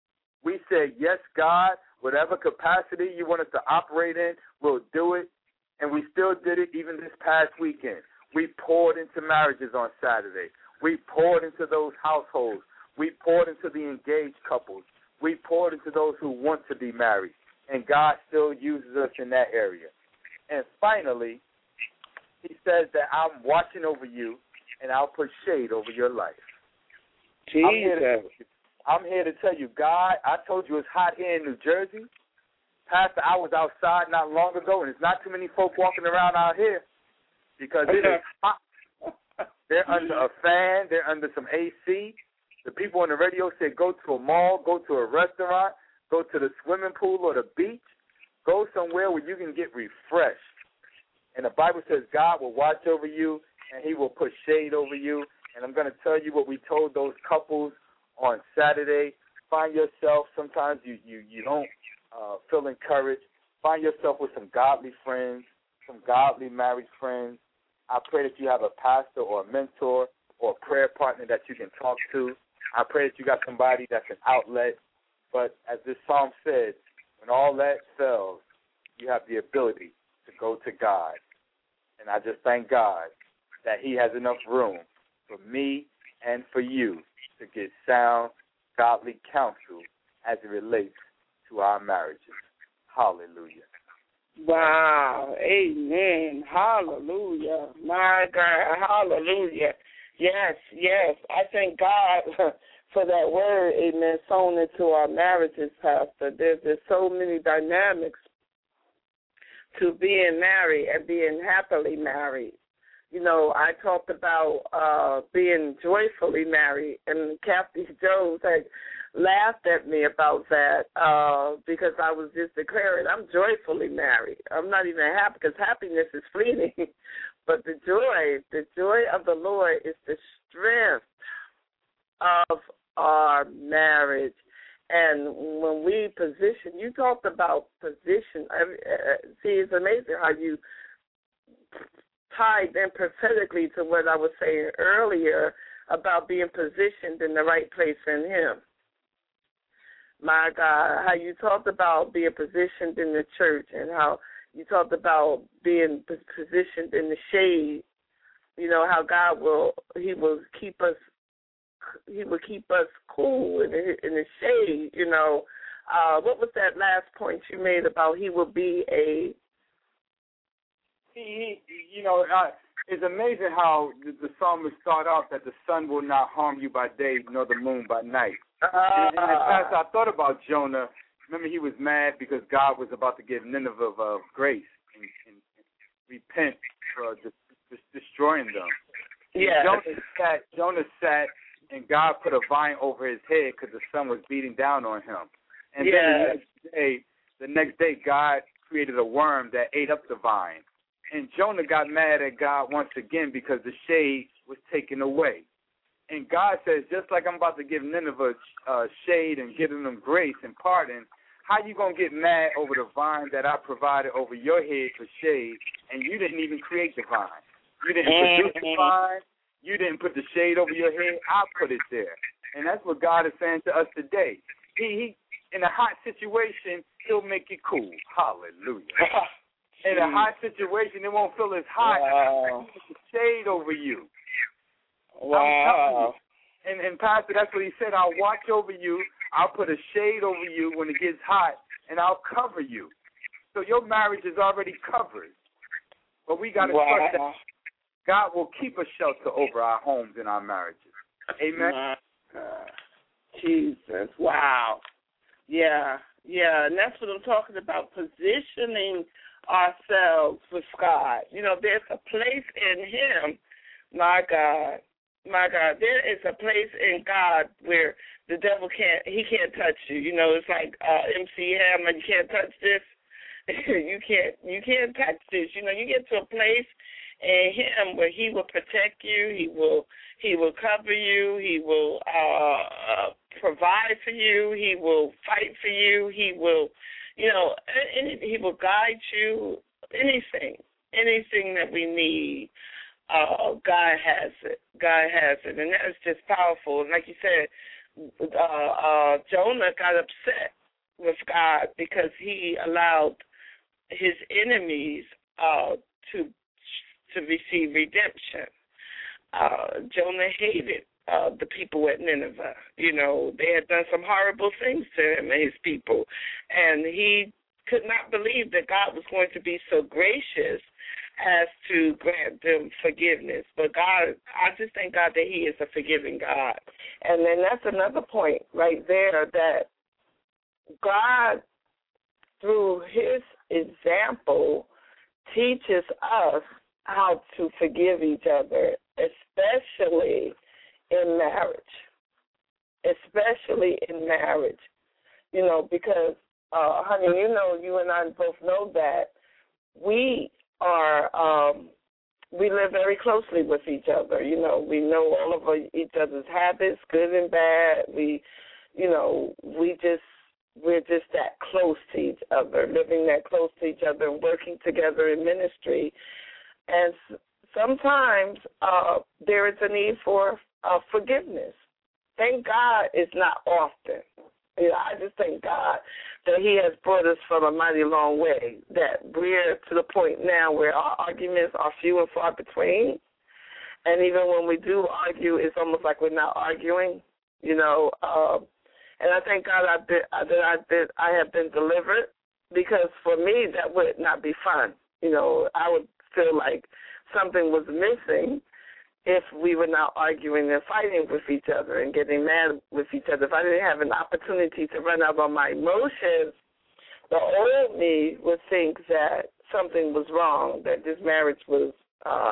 We said, yes, God, whatever capacity you want us to operate in, we'll do it. And we still did it even this past weekend. We poured into marriages on Saturday. We poured into those households. We poured into the engaged couples. We poured into those who want to be married. And God still uses us in that area. And finally, he says that I'm watching over you, and I'll put shade over your life. Jesus. I'm here, to, I'm here to tell you, God, I told you it's hot here in New Jersey. Pastor, I was outside not long ago, and there's not too many folk walking around out here because it is hot. They're under a fan. They're under some A C. The people on the radio said go to a mall, go to a restaurant, go to the swimming pool or the beach. Go somewhere where you can get refreshed. And the Bible says God will watch over you, and he will put shade over you. And I'm going to tell you what we told those couples on Saturday. Find yourself, sometimes you, you, you don't uh, feel encouraged. Find yourself with some godly friends, some godly married friends. I pray that you have a pastor or a mentor or a prayer partner that you can talk to. I pray that you got somebody that's an outlet. But as this psalm says, when all that fails, you have the ability to go to God. And I just thank God that he has enough room for me and for you to get sound, godly counsel as it relates to our marriages. Hallelujah. Wow. Amen. Hallelujah. My God. Hallelujah. Yes, yes. I thank God for that word, amen, sown into our marriages, Pastor. There's, there's so many dynamics to being married and being happily married. You know, I talked about uh, being joyfully married, and Kathy Jones had laughed at me about that uh, because I was just declaring I'm joyfully married. I'm not even happy because happiness is fleeting, but the joy, the joy of the Lord is the strength of our marriage. And when we position, you talked about position. See, it's amazing how you tied in prophetically to what I was saying earlier about being positioned in the right place in him. My God, how you talked about being positioned in the church and how you talked about being positioned in the shade. You know, how God will, he will keep us He would keep us cool in the, in the shade, you know. Uh, what was that last point you made about he will be a... He, he you know, uh, it's amazing how the, the psalmist start off that the sun will not harm you by day nor the moon by night. Uh, and, and in fact, I thought about Jonah. Remember, he was mad because God was about to give Nineveh uh, grace and, and, and repent for just, just destroying them. Yeah. Jonah sat, Jonah sat and God put a vine over his head because the sun was beating down on him. And yeah. then the next day, the next day, God created a worm that ate up the vine. And Jonah got mad at God once again because the shade was taken away. And God says, just like I'm about to give Nineveh uh, shade and giving them grace and pardon, how you going to get mad over the vine that I provided over your head for shade, and you didn't even create the vine? You didn't produce the vine. You didn't put the shade over your head. I put it there. And that's what God is saying to us today. He, he in a hot situation, he'll make it cool. Hallelujah. In a hot situation, it won't feel as hot. Wow. He'll put the shade over you. Wow. And, and Pastor, that's what he said. I'll watch over you. I'll put a shade over you when it gets hot, and I'll cover you. So your marriage is already covered. But we got to wow. trust that God will keep a shelter over our homes and our marriages. Amen. My God. Jesus. Wow. Yeah. Yeah. And that's what I'm talking about, positioning ourselves with God. You know, there's a place in him, my God. My God, there is a place in God where the devil can't, he can't touch you. You know, it's like uh, M C Hammer, you can't touch this. you can't, you can't touch this. You know, you get to a place in him where he will protect you, he will, he will cover you, he will uh, uh, provide for you, he will fight for you, he will, you know, any, he will guide you, anything, anything that we need. Uh, God has it. God has it. And that is just powerful. And like you said, uh, uh, Jonah got upset with God because he allowed his enemies uh, to to receive redemption. Uh, Jonah hated uh, the people at Nineveh. You know, they had done some horrible things to him and his people. And he could not believe that God was going to be so gracious as to grant them forgiveness. But God, I just thank God that he is a forgiving God. And then that's another point right there, that God, through his example, teaches us how to forgive each other, especially in marriage. Especially in marriage. You know, because, uh, honey, you know, you and I both know that we are, um, we live very closely with each other. You know, we know all of our, each other's habits, good and bad. We, you know, we just, we're just that close to each other, living that close to each other and working together in ministry. And sometimes uh, there is a need for uh, forgiveness. Thank God it's not often. You know, I just thank God that he has brought us from a mighty long way, that we're to the point now where our arguments are few and far between. And even when we do argue, it's almost like we're not arguing, you know. Uh, and I thank God I've been, that I, did, I have been delivered, because for me that would not be fun. You know, I would feel like something was missing if we were not arguing and fighting with each other and getting mad with each other. If I didn't have an opportunity to run out on my emotions, the old me would think that something was wrong, that this marriage was uh,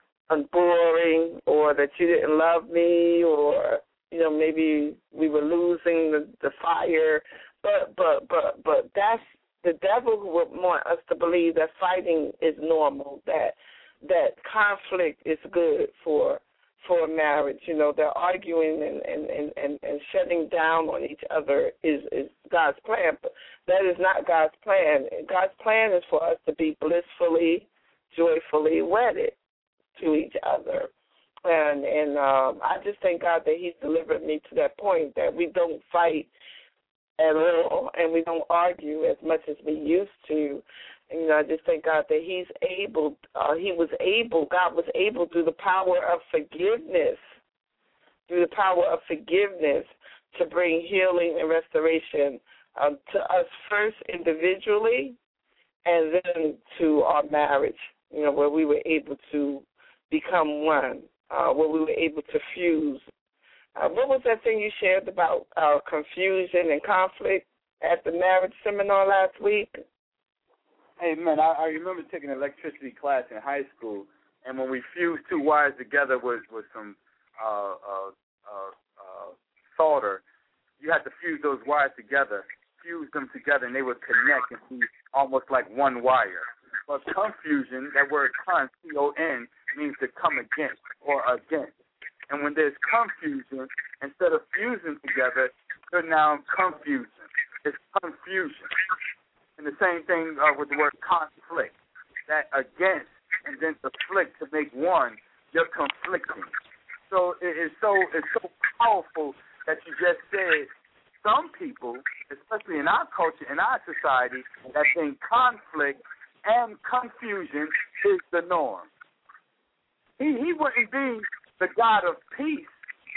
boring, or that you didn't love me, or, you know, maybe we were losing the, the fire. But, but, but, but that's the devil who would want us to believe that fighting is normal, that that conflict is good for for a marriage. You know, that arguing and, and, and, and shutting down on each other is, is God's plan. But that is not God's plan. God's plan is for us to be blissfully, joyfully wedded to each other. And and um, I just thank God that he's delivered me to that point, that we don't fight at all and we don't argue as much as we used to. And, you know, I just thank God that he's able, uh, he was able, God was able through the power of forgiveness, through the power of forgiveness to bring healing and restoration um, to us first individually, and then to our marriage, you know, where we were able to become one, uh, where we were able to fuse. Uh, what was that thing you shared about uh, confusion and conflict at the marriage seminar last week? Hey, man, I, I remember taking an electricity class in high school, and when we fused two wires together with, with some uh, uh, uh, uh, solder, you had to fuse those wires together. fuse them together and they would connect and be almost like one wire. But confusion, that word con, C O N, means to come against or against. And when there's confusion, instead of fusing together, they're now confusing. It's confusion. And the same thing uh, with the word conflict. That against and then to flick to make one, you're conflicting. So it is so it's so powerful that you just said some people, especially in our culture, in our society, that think conflict and confusion is the norm. He he wouldn't be the God of peace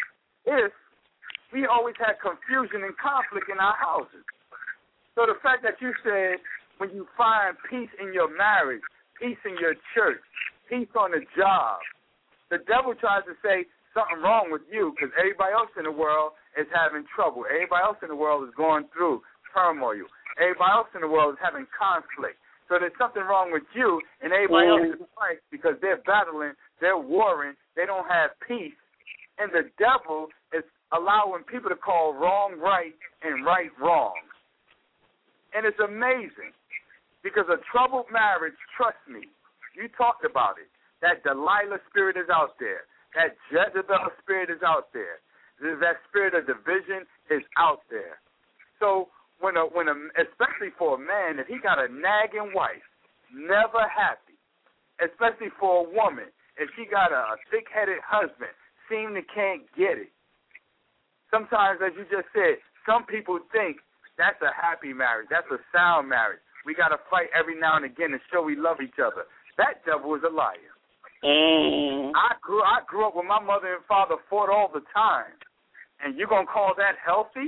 if we always had confusion and conflict in our houses. So the fact that you said when you find peace in your marriage, peace in your church, peace on the job, the devil tries to say something wrong with you because everybody else in the world is having trouble. Everybody else in the world is going through turmoil. Everybody else in the world is having conflict. So there's something wrong with you and everybody mm. else is fighting because they're battling, they're warring, they don't have peace. And the devil is allowing people to call wrong right and right wrong. And it's amazing because a troubled marriage, trust me, you talked about it, that Delilah spirit is out there. That Jezebel spirit is out there. That spirit of division is out there. So when a, when a, especially for a man, if he got a nagging wife, never happy, especially for a woman, if she got a, a thick-headed husband, seem to can't get it. Sometimes, as you just said, some people think that's a happy marriage. That's a sound marriage. We got to fight every now and again to show we love each other. That devil is a liar. Mm. I grew I grew up with my mother and father fought all the time. And you're going to call that healthy?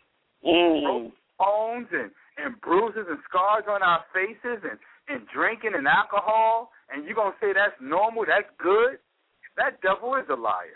Mm. Broken bones and, and bruises and scars on our faces and, and drinking and alcohol, and you're going to say that's normal, that's good? That devil is a liar.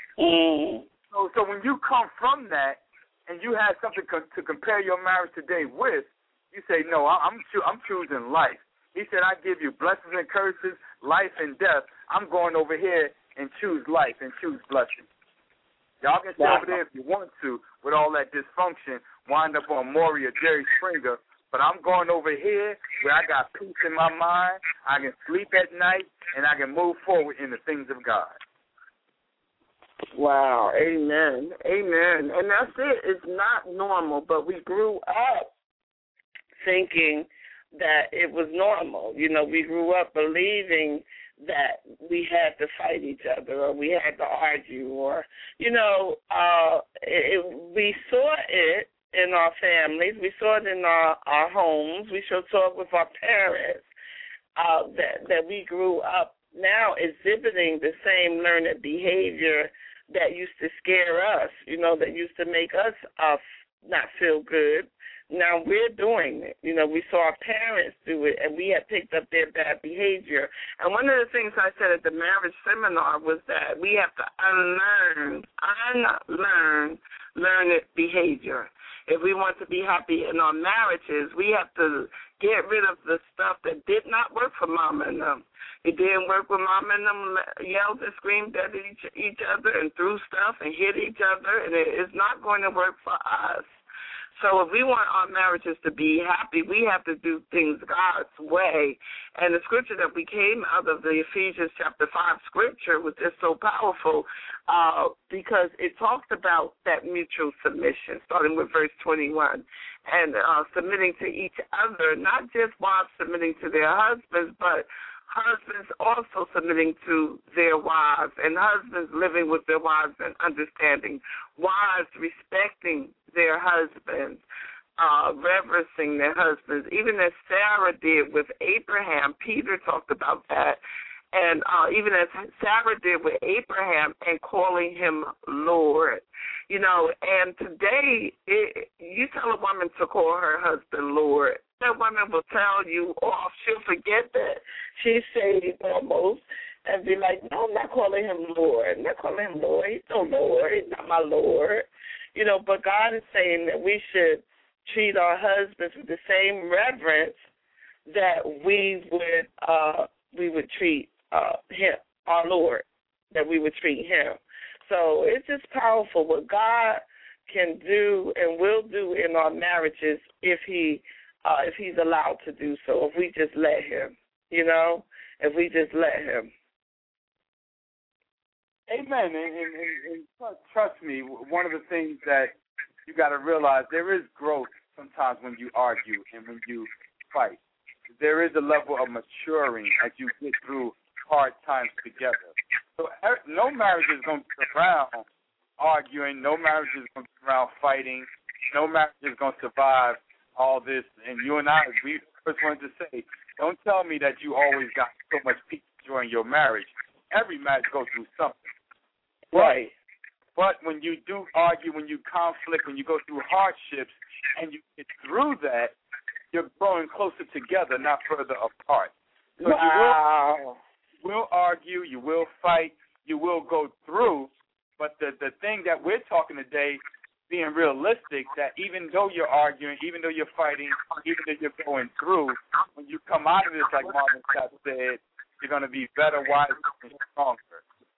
Mm. So, so when you come from that and you have something co- to compare your marriage today with, you say, no, I'm cho- I'm choosing life. He said, I give you blessings and curses, life and death. I'm going over here and choose life and choose blessings. Y'all can stay over there if you want to with all that dysfunction, wind up on Maury or Jerry Springer, but I'm going over here where I got peace in my mind, I can sleep at night, and I can move forward in the things of God. Wow, amen, amen. And that's it. It's not normal, but we grew up thinking that it was normal. You know, we grew up believing that we had to fight each other or we had to argue or, you know, uh, it, we saw it in our families. We saw it in our, our homes. We saw it with our parents uh, that, that we grew up now exhibiting the same learned behavior that used to scare us, you know, that used to make us uh, not feel good. Now we're doing it. You know, we saw our parents do it, and we had picked up their bad behavior. And one of the things I said at the marriage seminar was that we have to unlearn, unlearn, learned behavior. If we want to be happy in our marriages, we have to get rid of the stuff that did not work for Mama and them. It didn't work when Mama and them yelled and screamed at each, each other and threw stuff and hit each other, and it is not going to work for us. So if we want our marriages to be happy, we have to do things God's way. And the scripture that we came out of, the Ephesians chapter five scripture, was just so powerful uh, because it talks about that mutual submission, starting with verse twenty-one, and uh, submitting to each other, not just wives submitting to their husbands, but husbands also submitting to their wives, and husbands living with their wives and understanding, wives respecting their husbands, uh, reverencing their husbands, even as Sarah did with Abraham. Peter talked about that. And uh, even as Sarah did with Abraham and calling him Lord. You know, and today it, you tell a woman to call her husband Lord, that woman will tell you off. She'll forget that she's saved almost and be like, no, I'm not calling him Lord. I'm not calling him Lord. He's no Lord. He's not my Lord. You know, but God is saying that we should treat our husbands with the same reverence that we would uh, we would treat uh, him, our Lord, that we would treat him. So it's just powerful what God can do and will do in our marriages if he uh, if he's allowed to do so, if we just let him, you know, if we just let him. Amen. And, and, and, and trust me, one of the things that you got to realize, there is growth sometimes when you argue and when you fight. There is a level of maturing as you get through hard times together. So no marriage is going to be around arguing. No marriage is going to be around fighting. No marriage is going to survive all this. And you and I, we first wanted to say, don't tell me that you always got so much peace during your marriage. Every marriage goes through something. Right. But when you do argue, when you conflict, when you go through hardships and you get through that, you're growing closer together, not further apart. So wow. you will, you will argue, you will fight, you will go through, but the, the thing that we're talking today, being realistic, that even though you're arguing, even though you're fighting, even though you're going through, when you come out of this, like Marvin Sapp said, you're going to be better, wiser, and stronger.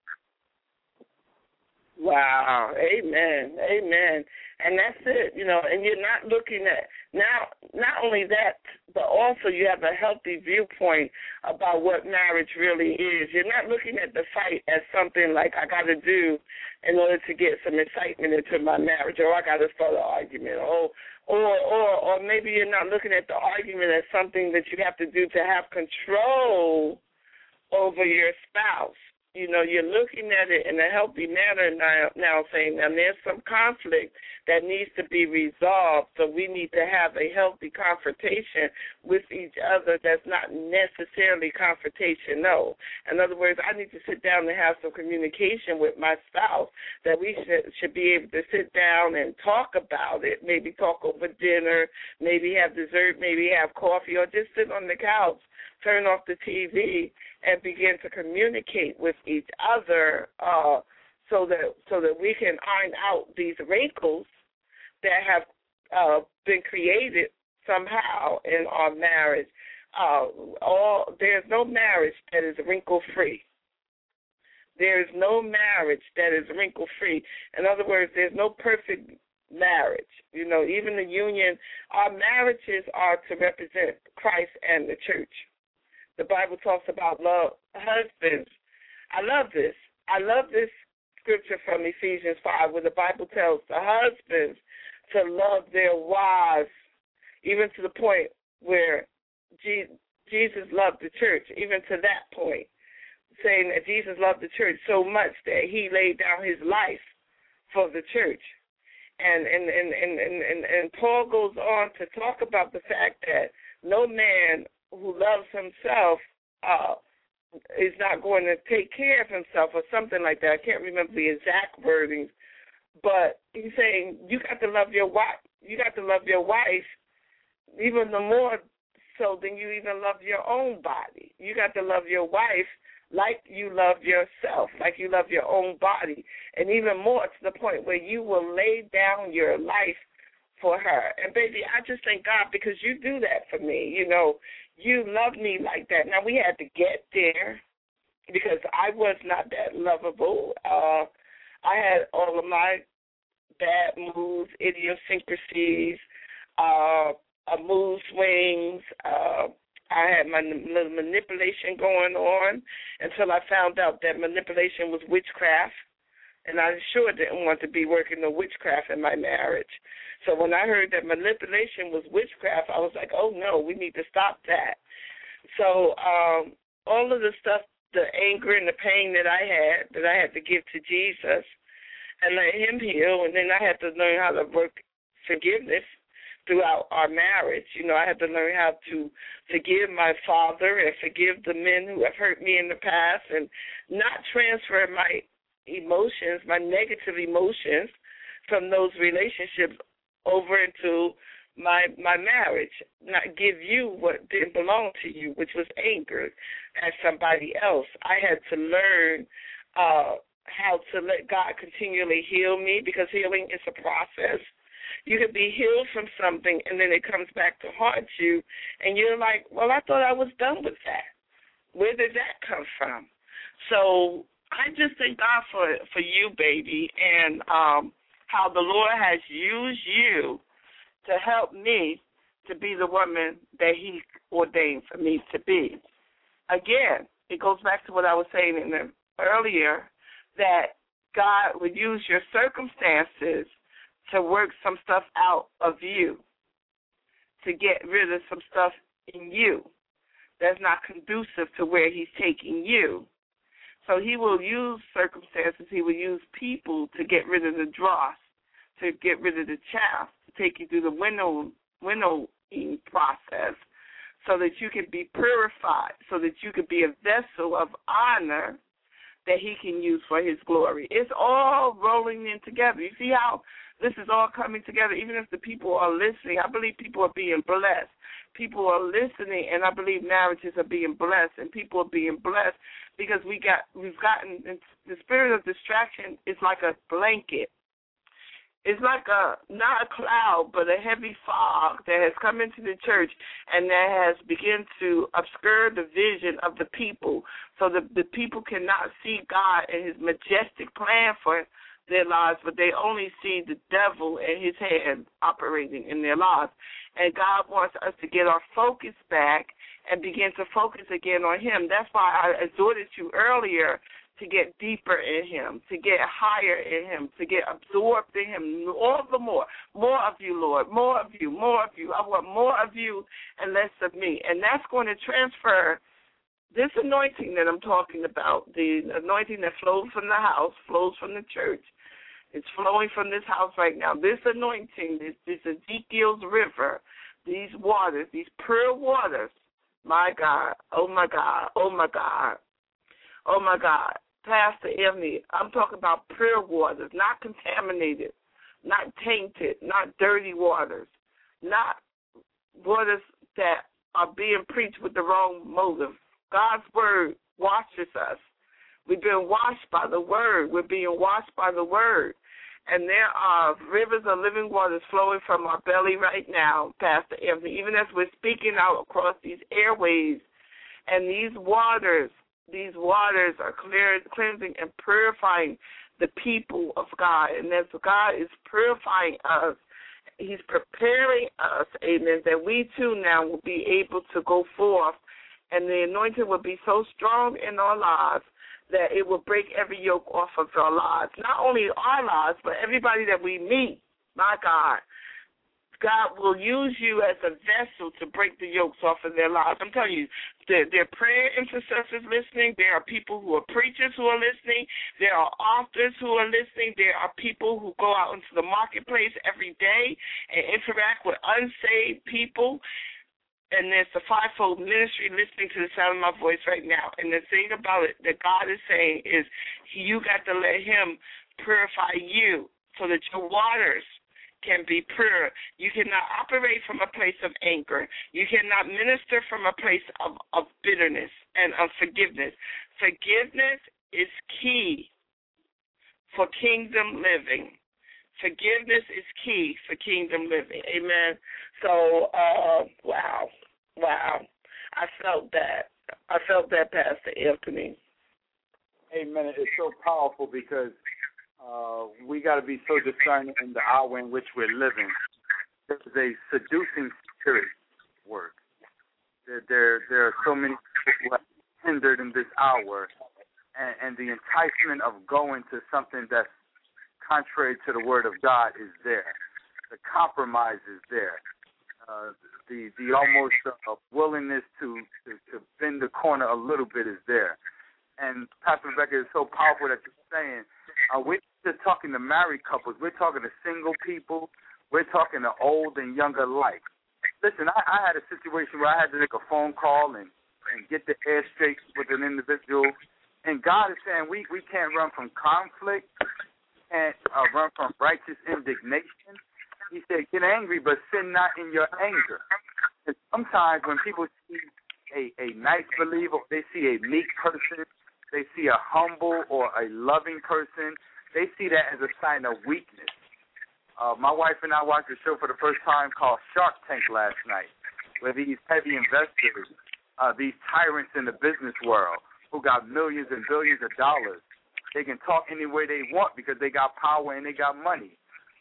Wow. Amen. Amen. And that's it, you know, and you're not looking at, now, not only that, but also you have a healthy viewpoint about what marriage really is. You're not looking at the fight as something like I got to do in order to get some excitement into my marriage, or I got to start an argument, or, or, or, or maybe you're not looking at the argument as something that you have to do to have control over your spouse. You know, you're looking at it in a healthy manner now, now saying, now there's some conflict that needs to be resolved, so we need to have a healthy confrontation with each other that's not necessarily confrontational. In other words, I need to sit down and have some communication with my spouse that we should, should be able to sit down and talk about it, maybe talk over dinner, maybe have dessert, maybe have coffee, or just sit on the couch, turn off the T V, and begin to communicate with each other uh, so that so that we can iron out these wrinkles that have uh, been created somehow in our marriage. Uh, all there's no marriage that is wrinkle-free. There is no marriage that is wrinkle-free. In other words, there's no perfect marriage. You know, even the union, our marriages are to represent Christ and the church. The Bible talks about love, husbands. I love this. I love this scripture from Ephesians five where the Bible tells the husbands to love their wives, even to the point where Jesus loved the church, even to that point, saying that Jesus loved the church so much that he laid down his life for the church. And and, and, and, and, and, and Paul goes on to talk about the fact that no man who loves himself uh, is not going to take care of himself or something like that. I can't remember the exact wordings, but he's saying you got to love your wife. You got to love your wife even the more so than you even love your own body. You got to love your wife like you love yourself, like you love your own body, and even more to the point where you will lay down your life for her. And, baby, I just thank God because you do that for me. You know, you love me like that. Now, we had to get there because I was not that lovable. Uh, I had all of my bad moods, idiosyncrasies, uh, uh, mood swings. Uh, I had my little manipulation going on until I found out that manipulation was witchcraft. And I sure didn't want to be working the witchcraft in my marriage. So when I heard that manipulation was witchcraft, I was like, oh, no, we need to stop that. So um, all of the stuff, the anger and the pain that I had, that I had to give to Jesus and let him heal, and then I had to learn how to work forgiveness throughout our marriage. You know, I had to learn how to forgive my father and forgive the men who have hurt me in the past and not transfer my emotions, my negative emotions from those relationships over into my my marriage, not give you what didn't belong to you, which was anger at somebody else. I had to learn uh, how to let God continually heal me because healing is a process. You could be healed from something and then it comes back to haunt you and you're like, well, I thought I was done with that. Where did that come from? So I just thank God for for you, baby, and um, how the Lord has used you to help me to be the woman that he ordained for me to be. Again, it goes back to what I was saying in the, earlier, that God would use your circumstances to work some stuff out of you, to get rid of some stuff in you that's not conducive to where he's taking you. So he will use circumstances, he will use people to get rid of the dross, to get rid of the chaff, to take you through the winnow, winnowing process so that you can be purified, so that you can be a vessel of honor that he can use for his glory. It's all rolling in together. You see how this is all coming together? Even if the people are listening, I believe people are being blessed. People are listening, and I believe marriages are being blessed, and people are being blessed because we got, we've gotten, the spirit of distraction is like a blanket. It's like a, not a cloud, but a heavy fog that has come into the church and that has begun to obscure the vision of the people so that the people cannot see God and his majestic plan for their lives, but they only see the devil and his hand operating in their lives. And God wants us to get our focus back and begin to focus again on him. That's why I exhorted you earlier to get deeper in him, to get higher in him, to get absorbed in him, all the more. More of you, Lord, more of you, more of you. I want more of you and less of me. And that's going to transfer this anointing that I'm talking about, the anointing that flows from the house, flows from the church. It's flowing from this house right now. This anointing, this, this Ezekiel's river, these waters, these pure waters, my God, oh, my God, oh, my God, oh, my God. Pastor Emily, I'm talking about pure waters, not contaminated, not tainted, not dirty waters, not waters that are being preached with the wrong motive. God's word washes us. We've been washed by the word. We're being washed by the word. And there are rivers of living waters flowing from our belly right now, Pastor Anthony, even as we're speaking out across these airways. And these waters, these waters are clear, cleansing and purifying the people of God. And as God is purifying us, he's preparing us, amen, that we too now will be able to go forth, and the anointing will be so strong in our lives that it will break every yoke off of our lives. Not only our lives, but everybody that we meet. My God. God will use you as a vessel to break the yokes off of their lives. I'm telling you, there, there are prayer intercessors listening. There are people who are preachers who are listening. There are authors who are listening. There are people who go out into the marketplace every day and interact with unsaved people. And there's the fivefold ministry listening to the sound of my voice right now. And the thing about it that God is saying is you got to let him purify you so that your waters can be pure. You cannot operate from a place of anger. You cannot minister from a place of, of bitterness and unforgiveness. Forgiveness is key for kingdom living. Forgiveness is key for kingdom living. Amen. So, uh, wow, wow. I felt that. I felt that, Pastor Anthony. Amen. It's so powerful because uh, we got to be so discerning in the hour in which we're living. There's a seducing spirit work. There, there, there are so many people who are hindered in this hour, and, and the enticement of going to something that's contrary to the word of God is there. The compromise is there. Uh, the the almost uh, willingness to, to, to bend the corner a little bit is there. And Pastor Rebecca, is so powerful that you're saying, uh, we're just talking to married couples. We're talking to single people. We're talking to old and younger alike. Listen, I, I had a situation where I had to make a phone call and, and get the air straight with an individual. And God is saying we, we can't run from conflict and uh, run from righteous indignation. He said, get angry, but sin not in your anger. And sometimes when people see a, a nice believer, they see a meek person, they see a humble or a loving person, they see that as a sign of weakness. Uh, my wife and I watched a show for the first time called Shark Tank last night, where these heavy investors, uh, these tyrants in the business world who got millions and billions of dollars, they can talk any way they want because they got power and they got money.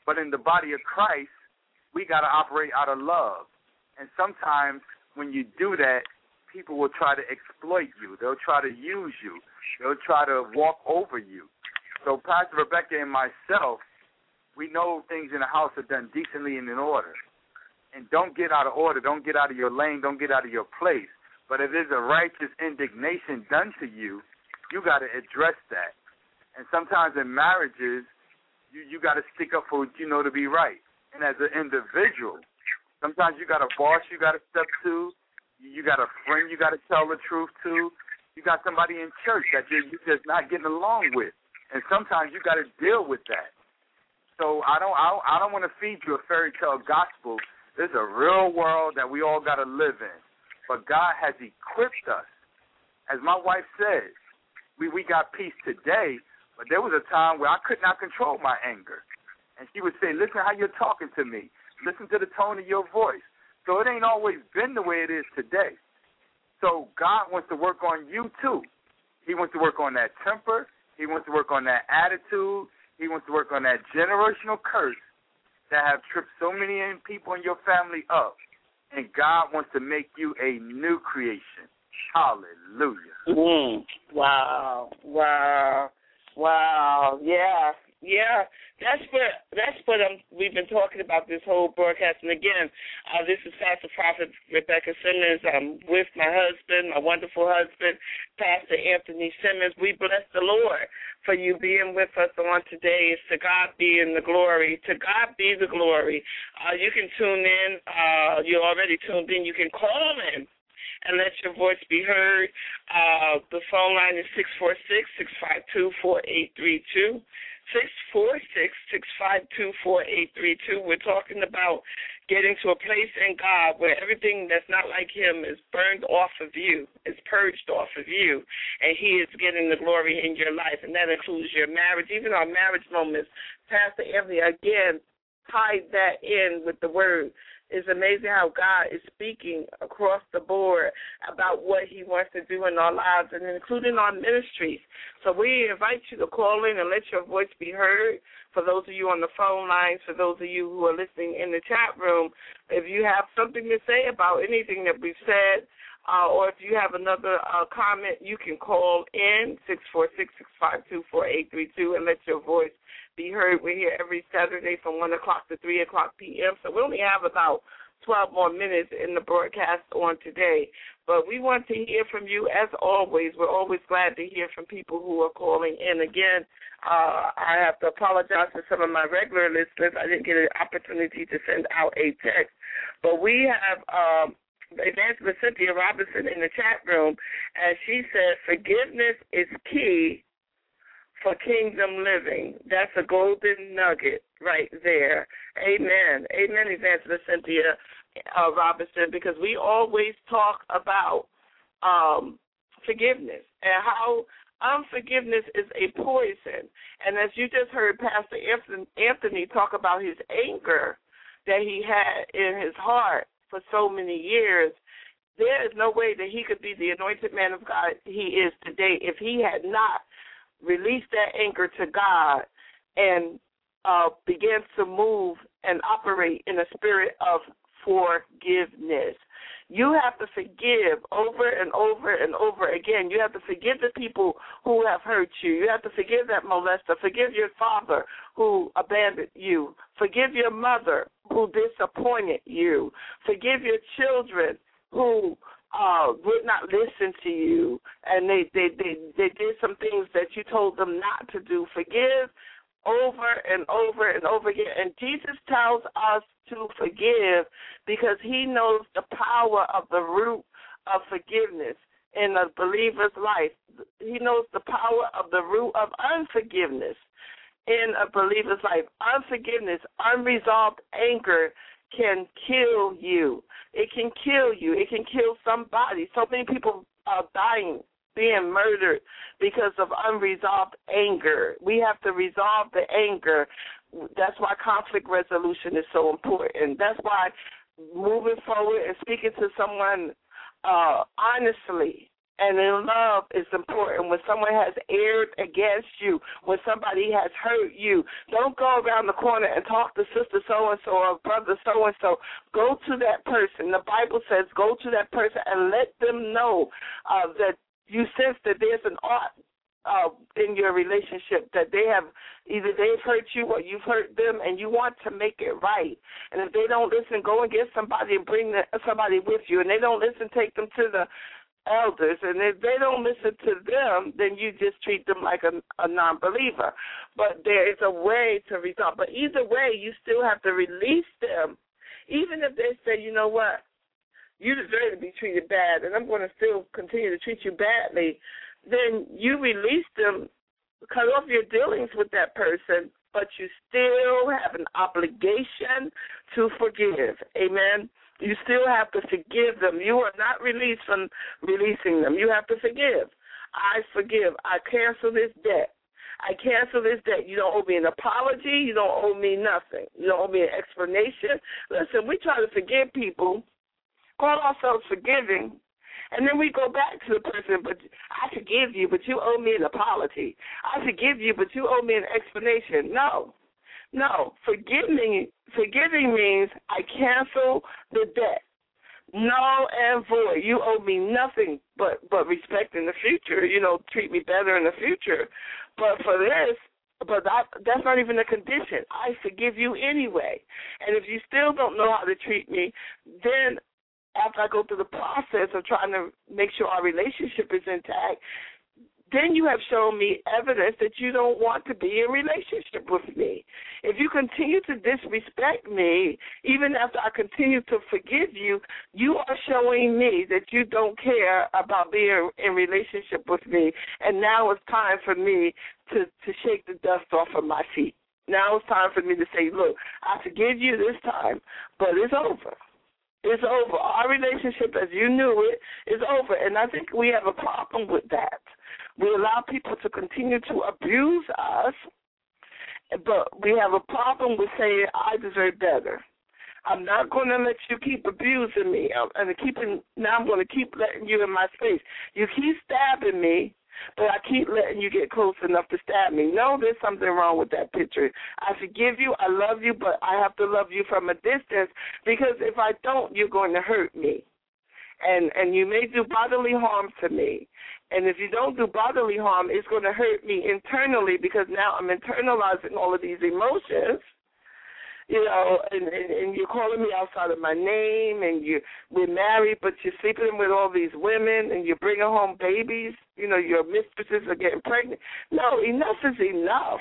But in the body of Christ, we got to operate out of love. And sometimes when you do that, people will try to exploit you. They'll try to use you. They'll try to walk over you. So Pastor Rebecca and myself, we know things in the house are done decently and in order. And don't get out of order. Don't get out of your lane. Don't get out of your place. But if there's a righteous indignation done to you, you got to address that. And sometimes in marriages, you, you got to stick up for what you know to be right. And as an individual, sometimes you got a boss you got to step to. You got a friend you got to tell the truth to. You got somebody in church that you're, you're just not getting along with. And sometimes you got to deal with that. So I don't I don't, I don't want to feed you a fairy tale gospel. There's a real world that we all got to live in. But God has equipped us. As my wife said, we, we got peace today, but there was a time where I could not control my anger. And she would say, listen how you're talking to me. Listen to the tone of your voice. So it ain't always been the way it is today. So God wants to work on you too. He wants to work on that temper. He wants to work on that attitude. He wants to work on that generational curse that have tripped so many people in your family up. And God wants to make you a new creation. Hallelujah. Mm. Wow. Wow. Wow. Yeah. Yeah. That's what that's what I'm, we've been talking about this whole broadcast. And again, uh, this is Pastor Prophet Rebecca Simmons. I'm with my husband, my wonderful husband, Pastor Anthony Simmons. We bless the Lord for you being with us on today. It's to God be in the glory. To God be the glory. Uh, you can tune in. Uh, you're already tuned in. You can call in and let your voice be heard. Uh, the phone line is six four six, six five two, four eight three two. six four six, six five two, four eight three two. We're talking about getting to a place in God where everything that's not like him is burned off of you, is purged off of you, and he is getting the glory in your life, and that includes your marriage, even our marriage moments. Pastor Anthony, again, tied that in with the word. It's amazing how God is speaking across the board about what he wants to do in our lives and including our ministries. So we invite you to call in and let your voice be heard. For those of you on the phone lines, for those of you who are listening in the chat room, if you have something to say about anything that we've said, uh, or if you have another uh, comment, you can call in six four six, six five two, four eight three two and let your voice be heard. We're here every Saturday from one o'clock to three o'clock p.m., so we only have about twelve more minutes in the broadcast on today. But we want to hear from you as always. We're always glad to hear from people who are calling in. Again, uh, I have to apologize to some of my regular listeners. I didn't get an opportunity to send out a text. But we have um, Evangelist Cynthia Robinson in the chat room, and she said forgiveness is key for kingdom living. That's a golden nugget right there. Amen. Amen, Evangelist Cynthia uh, Robinson, because we always talk about um, forgiveness and how unforgiveness is a poison. And as you just heard Pastor Anthony talk about his anger that he had in his heart for so many years, there is no way that he could be the anointed man of God he is today if he had not released that anger to God and uh, began to move and operate in a spirit of forgiveness. You have to forgive over and over and over again. You have to forgive the people who have hurt you. You have to forgive that molester. Forgive your father who abandoned you. Forgive your mother who disappointed you. Forgive your children who uh, would not listen to you, and they, they, they, they did some things that you told them not to do. Forgive over and over and over again. And Jesus tells us to forgive because he knows the power of the root of forgiveness in a believer's life. He knows the power of the root of unforgiveness in a believer's life. Unforgiveness, unresolved anger can kill you. It can kill you. It can kill somebody. So many people are dying, being murdered because of unresolved anger. We have to resolve the anger. That's why conflict resolution is so important. That's why moving forward and speaking to someone uh, honestly And in love is important. When someone has erred against you, when somebody has hurt you, don't go around the corner and talk to sister so-and-so or brother so-and-so. Go to that person. The Bible says go to that person and let them know uh, that you sense that there's an ought uh, in your relationship, that they have either they've hurt you or you've hurt them, and you want to make it right. And if they don't listen, go and get somebody and bring the, somebody with you. And they don't listen, take them to the elders, and if they don't listen to them, then you just treat them like a, a non-believer. But there is a way to resolve. But either way, you still have to release them, even if they say, you know what, you deserve to be treated bad, and I'm going to still continue to treat you badly. Then you release them, cut off your dealings with that person, but you still have an obligation to forgive. Amen. You still have to forgive them. You are not released from releasing them. You have to forgive. I forgive. I cancel this debt. I cancel this debt. You don't owe me an apology. You don't owe me nothing. You don't owe me an explanation. Listen, we try to forgive people, call ourselves forgiving, and then we go back to the person, but I forgive you, but you owe me an apology. I forgive you, but you owe me an explanation. No. No, forgiving, forgiving means I cancel the debt. Null and void. You owe me nothing but, but respect in the future. You know, treat me better in the future. But for this, but that, that's not even a condition. I forgive you anyway. And if you still don't know how to treat me, then after I go through the process of trying to make sure our relationship is intact, then you have shown me evidence that you don't want to be in a relationship with me. If you continue to disrespect me, even after I continue to forgive you, you are showing me that you don't care about being in a relationship with me, and now it's time for me to, to shake the dust off of my feet. Now it's time for me to say, look, I forgive you this time, but it's over. It's over. Our relationship, as you knew it, is over, and I think we have a problem with that. We allow people to continue to abuse us, but we have a problem with saying, I deserve better. I'm not going to let you keep abusing me. And keeping, now I'm going to keep letting you in my space. You keep stabbing me, but I keep letting you get close enough to stab me. No, there's something wrong with that picture. I forgive you, I love you, but I have to love you from a distance, because if I don't, you're going to hurt me. And and you may do bodily harm to me. And if you don't do bodily harm, it's going to hurt me internally, because now I'm internalizing all of these emotions, you know, and, and, and you're calling me outside of my name, and you we're married, but you're sleeping with all these women, and you're bringing home babies. You know, your mistresses are getting pregnant. No, enough is enough.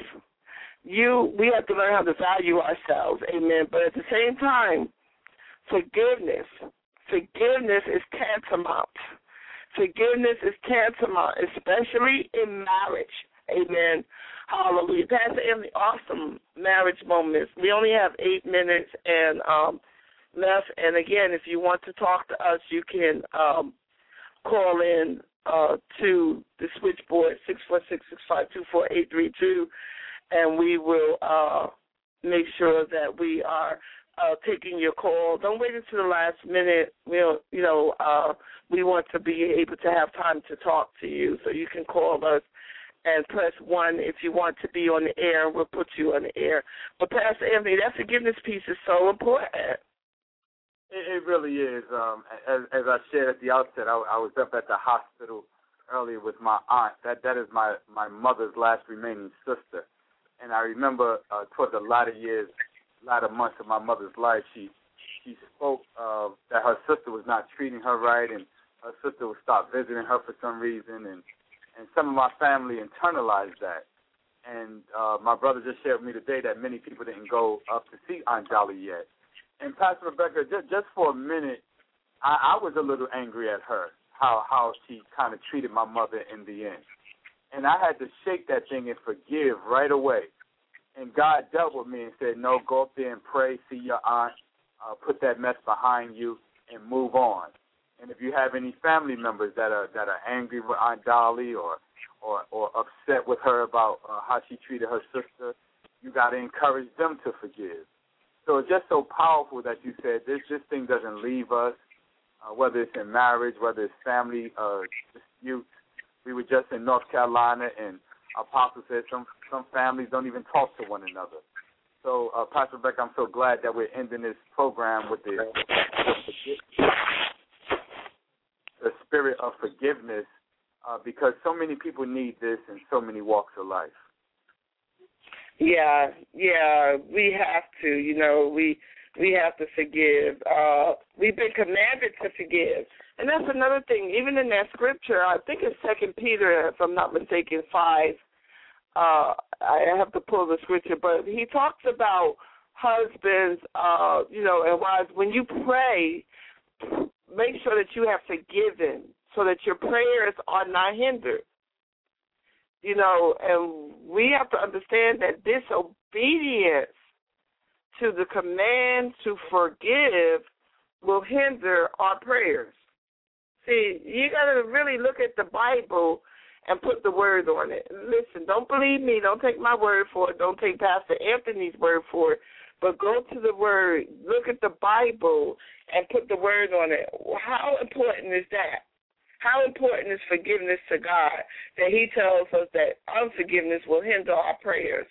You, we have to learn how to value ourselves, amen. But at the same time, forgiveness, forgiveness is tantamount. Forgiveness is tantamount, especially in marriage. Amen. Hallelujah. Pastor Emily, awesome marriage moments. We only have eight minutes and um, left. And, again, if you want to talk to us, you can um, call in uh, to the switchboard, six four six, six five two, four eight three two, and we will uh, make sure that we are Uh, taking your call. Don't wait until the last minute. We'll, you know, uh, we want to be able to have time to talk to you, so you can call us and press one if you want to be on the air. We'll put you on the air. But Pastor Anthony, that forgiveness piece is so important. It, it really is. Um, as, as I shared at the outset, I, I was up at the hospital earlier with my aunt. That that is my my mother's last remaining sister, and I remember uh, towards the latter years. latter months of my mother's life, she she spoke uh, that her sister was not treating her right, and her sister would stop visiting her for some reason, and, and some of my family internalized that. And uh, my brother just shared with me today that many people didn't go up to see Aunt Dolly yet. And Pastor Rebecca, just, just for a minute, I, I was a little angry at her, how, how she kind of treated my mother in the end. And I had to shake that thing and forgive right away. And God dealt with me and said, no, go up there and pray, see your aunt, uh, put that mess behind you, and move on. And if you have any family members that are that are angry with Aunt Dolly or or, or upset with her about uh, how she treated her sister, you got to encourage them to forgive. So it's just so powerful that you said this, this thing doesn't leave us, uh, whether it's in marriage, whether it's family uh, disputes. We were just in North Carolina, and Apostle said some some families don't even talk to one another. So, uh, Pastor Beck, I'm so glad that we're ending this program with the, the, the spirit of forgiveness, uh, because so many people need this in so many walks of life. Yeah, yeah, we have to. You know, we we have to forgive. Uh, we've been commanded to forgive. And that's another thing. Even in that scripture, I think it's Second Peter, if I'm not mistaken, five. Uh, I have to pull the scripture, but he talks about husbands, uh, you know, and wives. When you pray, make sure that you have forgiven so that your prayers are not hindered. You know, and we have to understand that disobedience to the command to forgive will hinder our prayers. See, you got to really look at the Bible and put the word on it. Listen, don't believe me. Don't take my word for it. Don't take Pastor Anthony's word for it. But go to the word, look at the Bible, and put the word on it. How important is that? How important is forgiveness to God that he tells us that unforgiveness will hinder our prayers?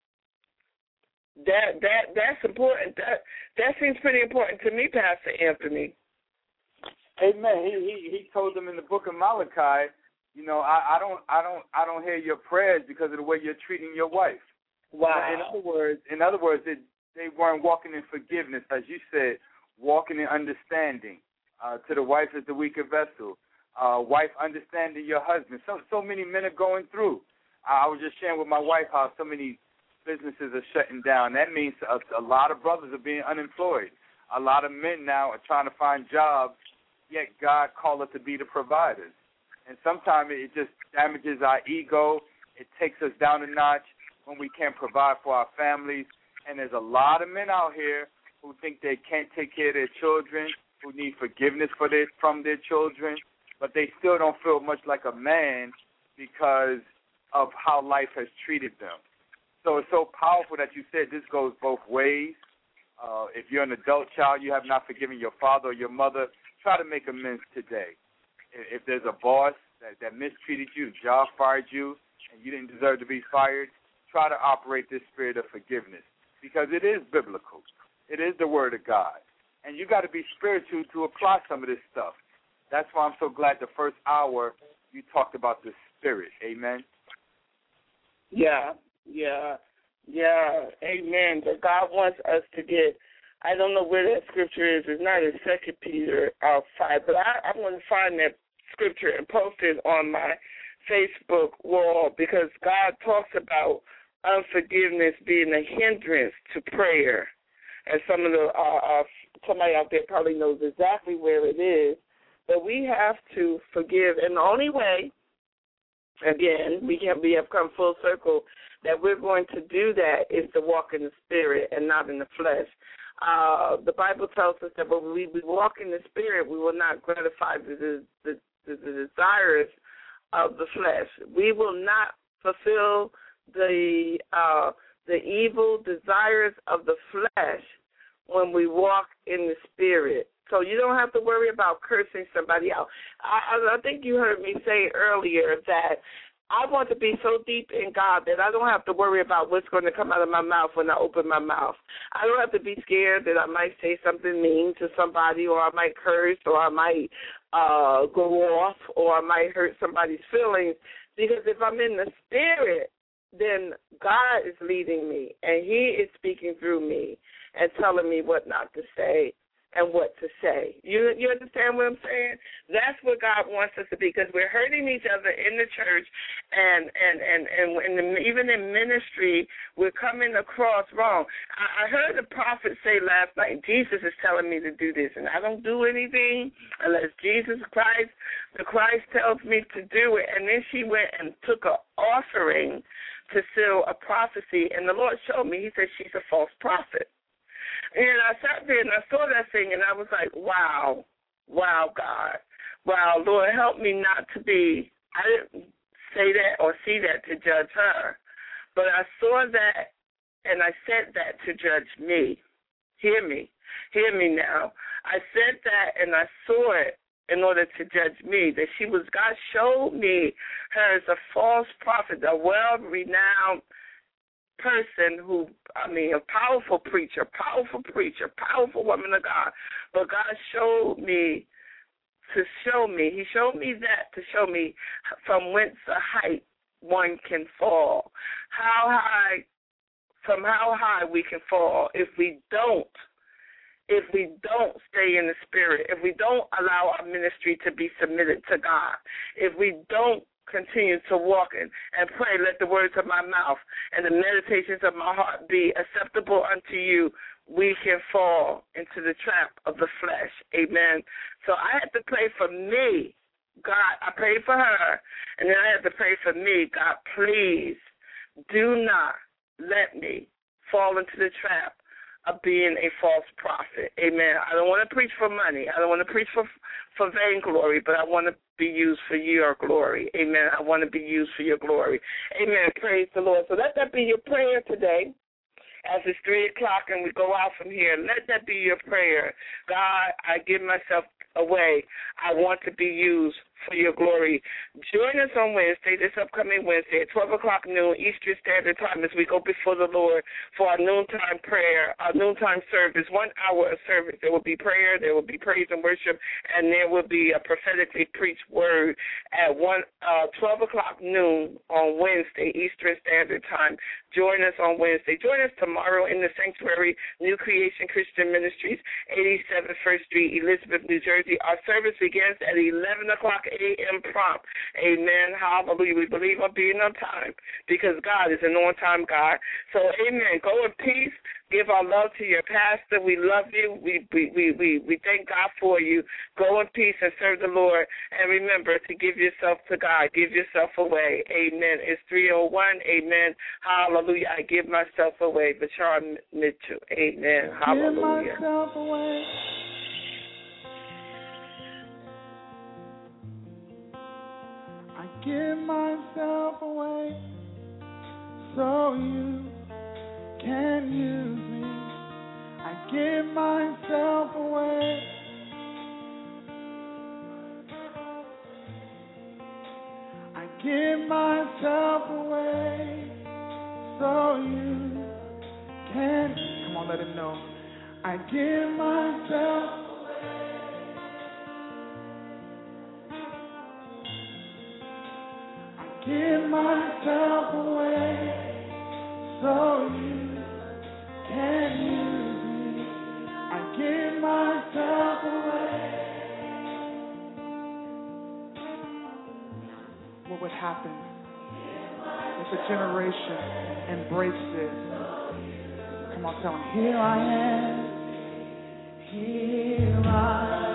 That that that's important. That that seems pretty important to me, Pastor Anthony. Amen. He he he told them in the book of Malachi, you know, I, I don't I don't I don't hear your prayers because of the way you're treating your wife. Wow. In other words, in other words, it, they weren't walking in forgiveness, as you said, walking in understanding. Uh, to the wife is the weaker vessel. Uh, wife understanding your husband. So so many men are going through. I was just sharing with my wife how so many businesses are shutting down. That means a, a lot of brothers are being unemployed. A lot of men now are trying to find jobs, yet God called us to be the providers. And sometimes it just damages our ego. It takes us down a notch when we can't provide for our families. And there's a lot of men out here who think they can't take care of their children, who need forgiveness for their, from their children, but they still don't feel much like a man because of how life has treated them. So it's so powerful that you said this goes both ways. Uh, if you're an adult child, you have not forgiven your father or your mother, try to make amends today. If there's a boss that, that mistreated you, the job fired you, and you didn't deserve to be fired, try to operate this spirit of forgiveness because it is biblical. It is the word of God. And you got to be spiritual to apply some of this stuff. That's why I'm so glad the first hour you talked about the spirit. Amen? Yeah, yeah, yeah. Amen. But God wants us to get, I don't know where that scripture is. It's not in Second Peter uh, five, but I, I'm going to find that scripture and post it on my Facebook wall because God talks about unforgiveness being a hindrance to prayer. And some of the uh, uh, somebody out there probably knows exactly where it is. But we have to forgive. And the only way, again, we can we have come full circle, that we're going to do that is to walk in the spirit and not in the flesh. Uh, the Bible tells us that when we, we walk in the spirit, we will not gratify the, the, the, the desires of the flesh. We will not fulfill the uh, the evil desires of the flesh when we walk in the spirit. So you don't have to worry about cursing somebody out. I, I think you heard me say earlier that I want to be so deep in God that I don't have to worry about what's going to come out of my mouth when I open my mouth. I don't have to be scared that I might say something mean to somebody, or I might curse, or I might uh, go off, or I might hurt somebody's feelings. Because if I'm in the spirit, then God is leading me, and he is speaking through me and telling me what not to say and what to say. You you understand what I'm saying? That's what God wants us to be, because we're hurting each other in the church, and and and, and in the, even in ministry, we're coming across wrong. I, I heard the prophet say last night, Jesus is telling me to do this, and I don't do anything unless Jesus Christ, the Christ tells me to do it. And then she went and took an offering to seal a prophecy, and the Lord showed me, he said, she's a false prophet. And I sat there and I saw that thing, and I was like, wow, wow, God. Wow, Lord, help me not to be, I didn't say that or see that to judge her, but I saw that and I said that to judge me. Hear me. Hear me now. I said that and I saw it in order to judge me. That she was, God showed me her as a false prophet, a well-renowned person who, I mean, a powerful preacher, powerful preacher, powerful woman of God. But God showed me to show me, he showed me that to show me from whence a height one can fall. How high, from how high we can fall if we don't, if we don't stay in the Spirit, if we don't allow our ministry to be submitted to God, if we don't continue to walk in and pray, let the words of my mouth and the meditations of my heart be acceptable unto you, we can fall into the trap of the flesh. Amen. So I had to pray for me. God, I prayed for her, and then I had to pray for me. God, please do not let me fall into the trap of being a false prophet. Amen. I don't want to preach for money. I don't want to preach for for vainglory, but I want to be used for your glory. Amen. I want to be used for your glory. Amen. Praise the Lord. So let that be your prayer today. As it's three o'clock and we go out from here, let that be your prayer. God, I give myself away. I want to be used for your glory. Join us on Wednesday, this upcoming Wednesday at twelve o'clock noon Eastern Standard Time as we go before the Lord for our noontime prayer, our noontime service, one hour of service. There will be prayer, there will be praise and worship, and there will be a prophetically preached word at one uh, twelve o'clock noon on Wednesday Eastern Standard Time. Join us on Wednesday. Join us tomorrow in the Sanctuary New Creation Christian Ministries, eighty-seven First Street, Elizabeth, New Jersey. Our service begins at eleven o'clock a.m. prompt. Amen. Hallelujah. We believe on being on time because God is an on-time God. So, amen. Go in peace. Give our love to your pastor. We love you. We we, we, we, we thank God for you. Go in peace and serve the Lord. And remember to give yourself to God. Give yourself away. Amen. It's three oh one. Amen. Hallelujah. I give myself away. Bashar Mitchell. Amen. Hallelujah. Give myself away. I give myself away so you can use me. I give myself away. I give myself away so you can. Come on, let him know. I give myself. Give myself away so you can use me. I give myself away. What would happen if a generation embraced this? Come on, tell them, here I am. Here I am.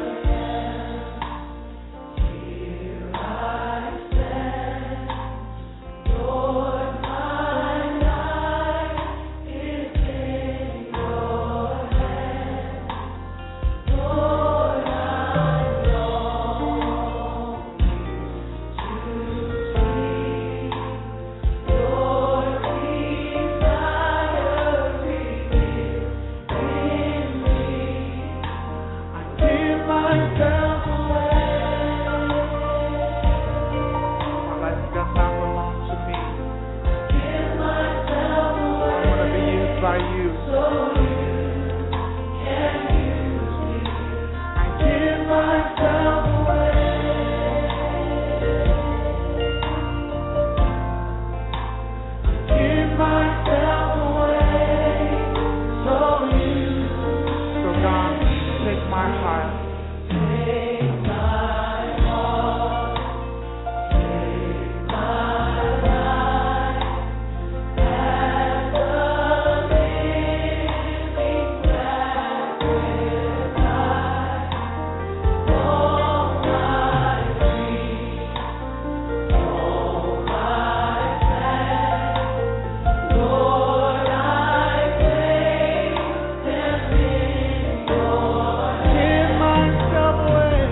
Myself away.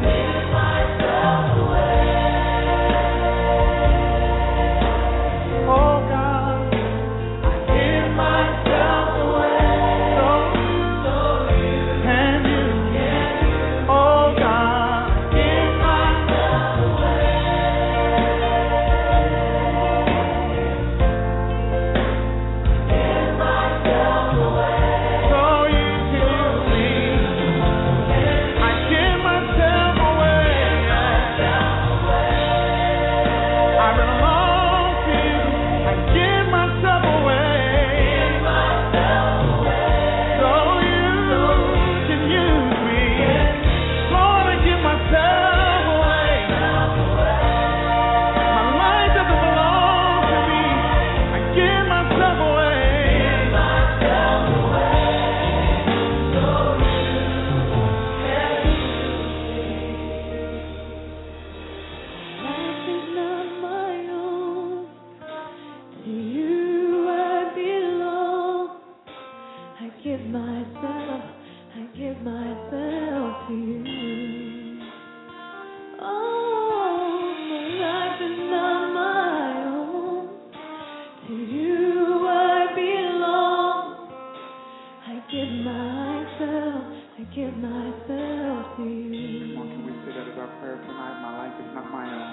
give myself to you. Come on, can we say that as our prayer tonight? My life is not my own.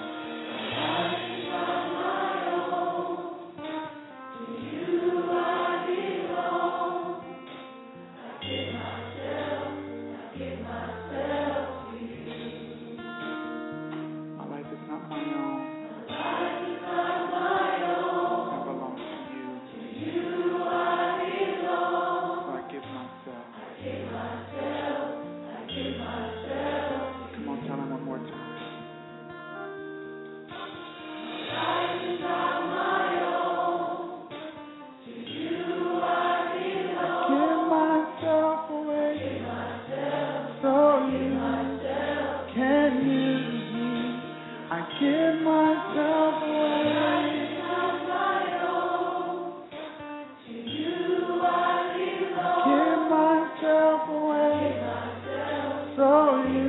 So you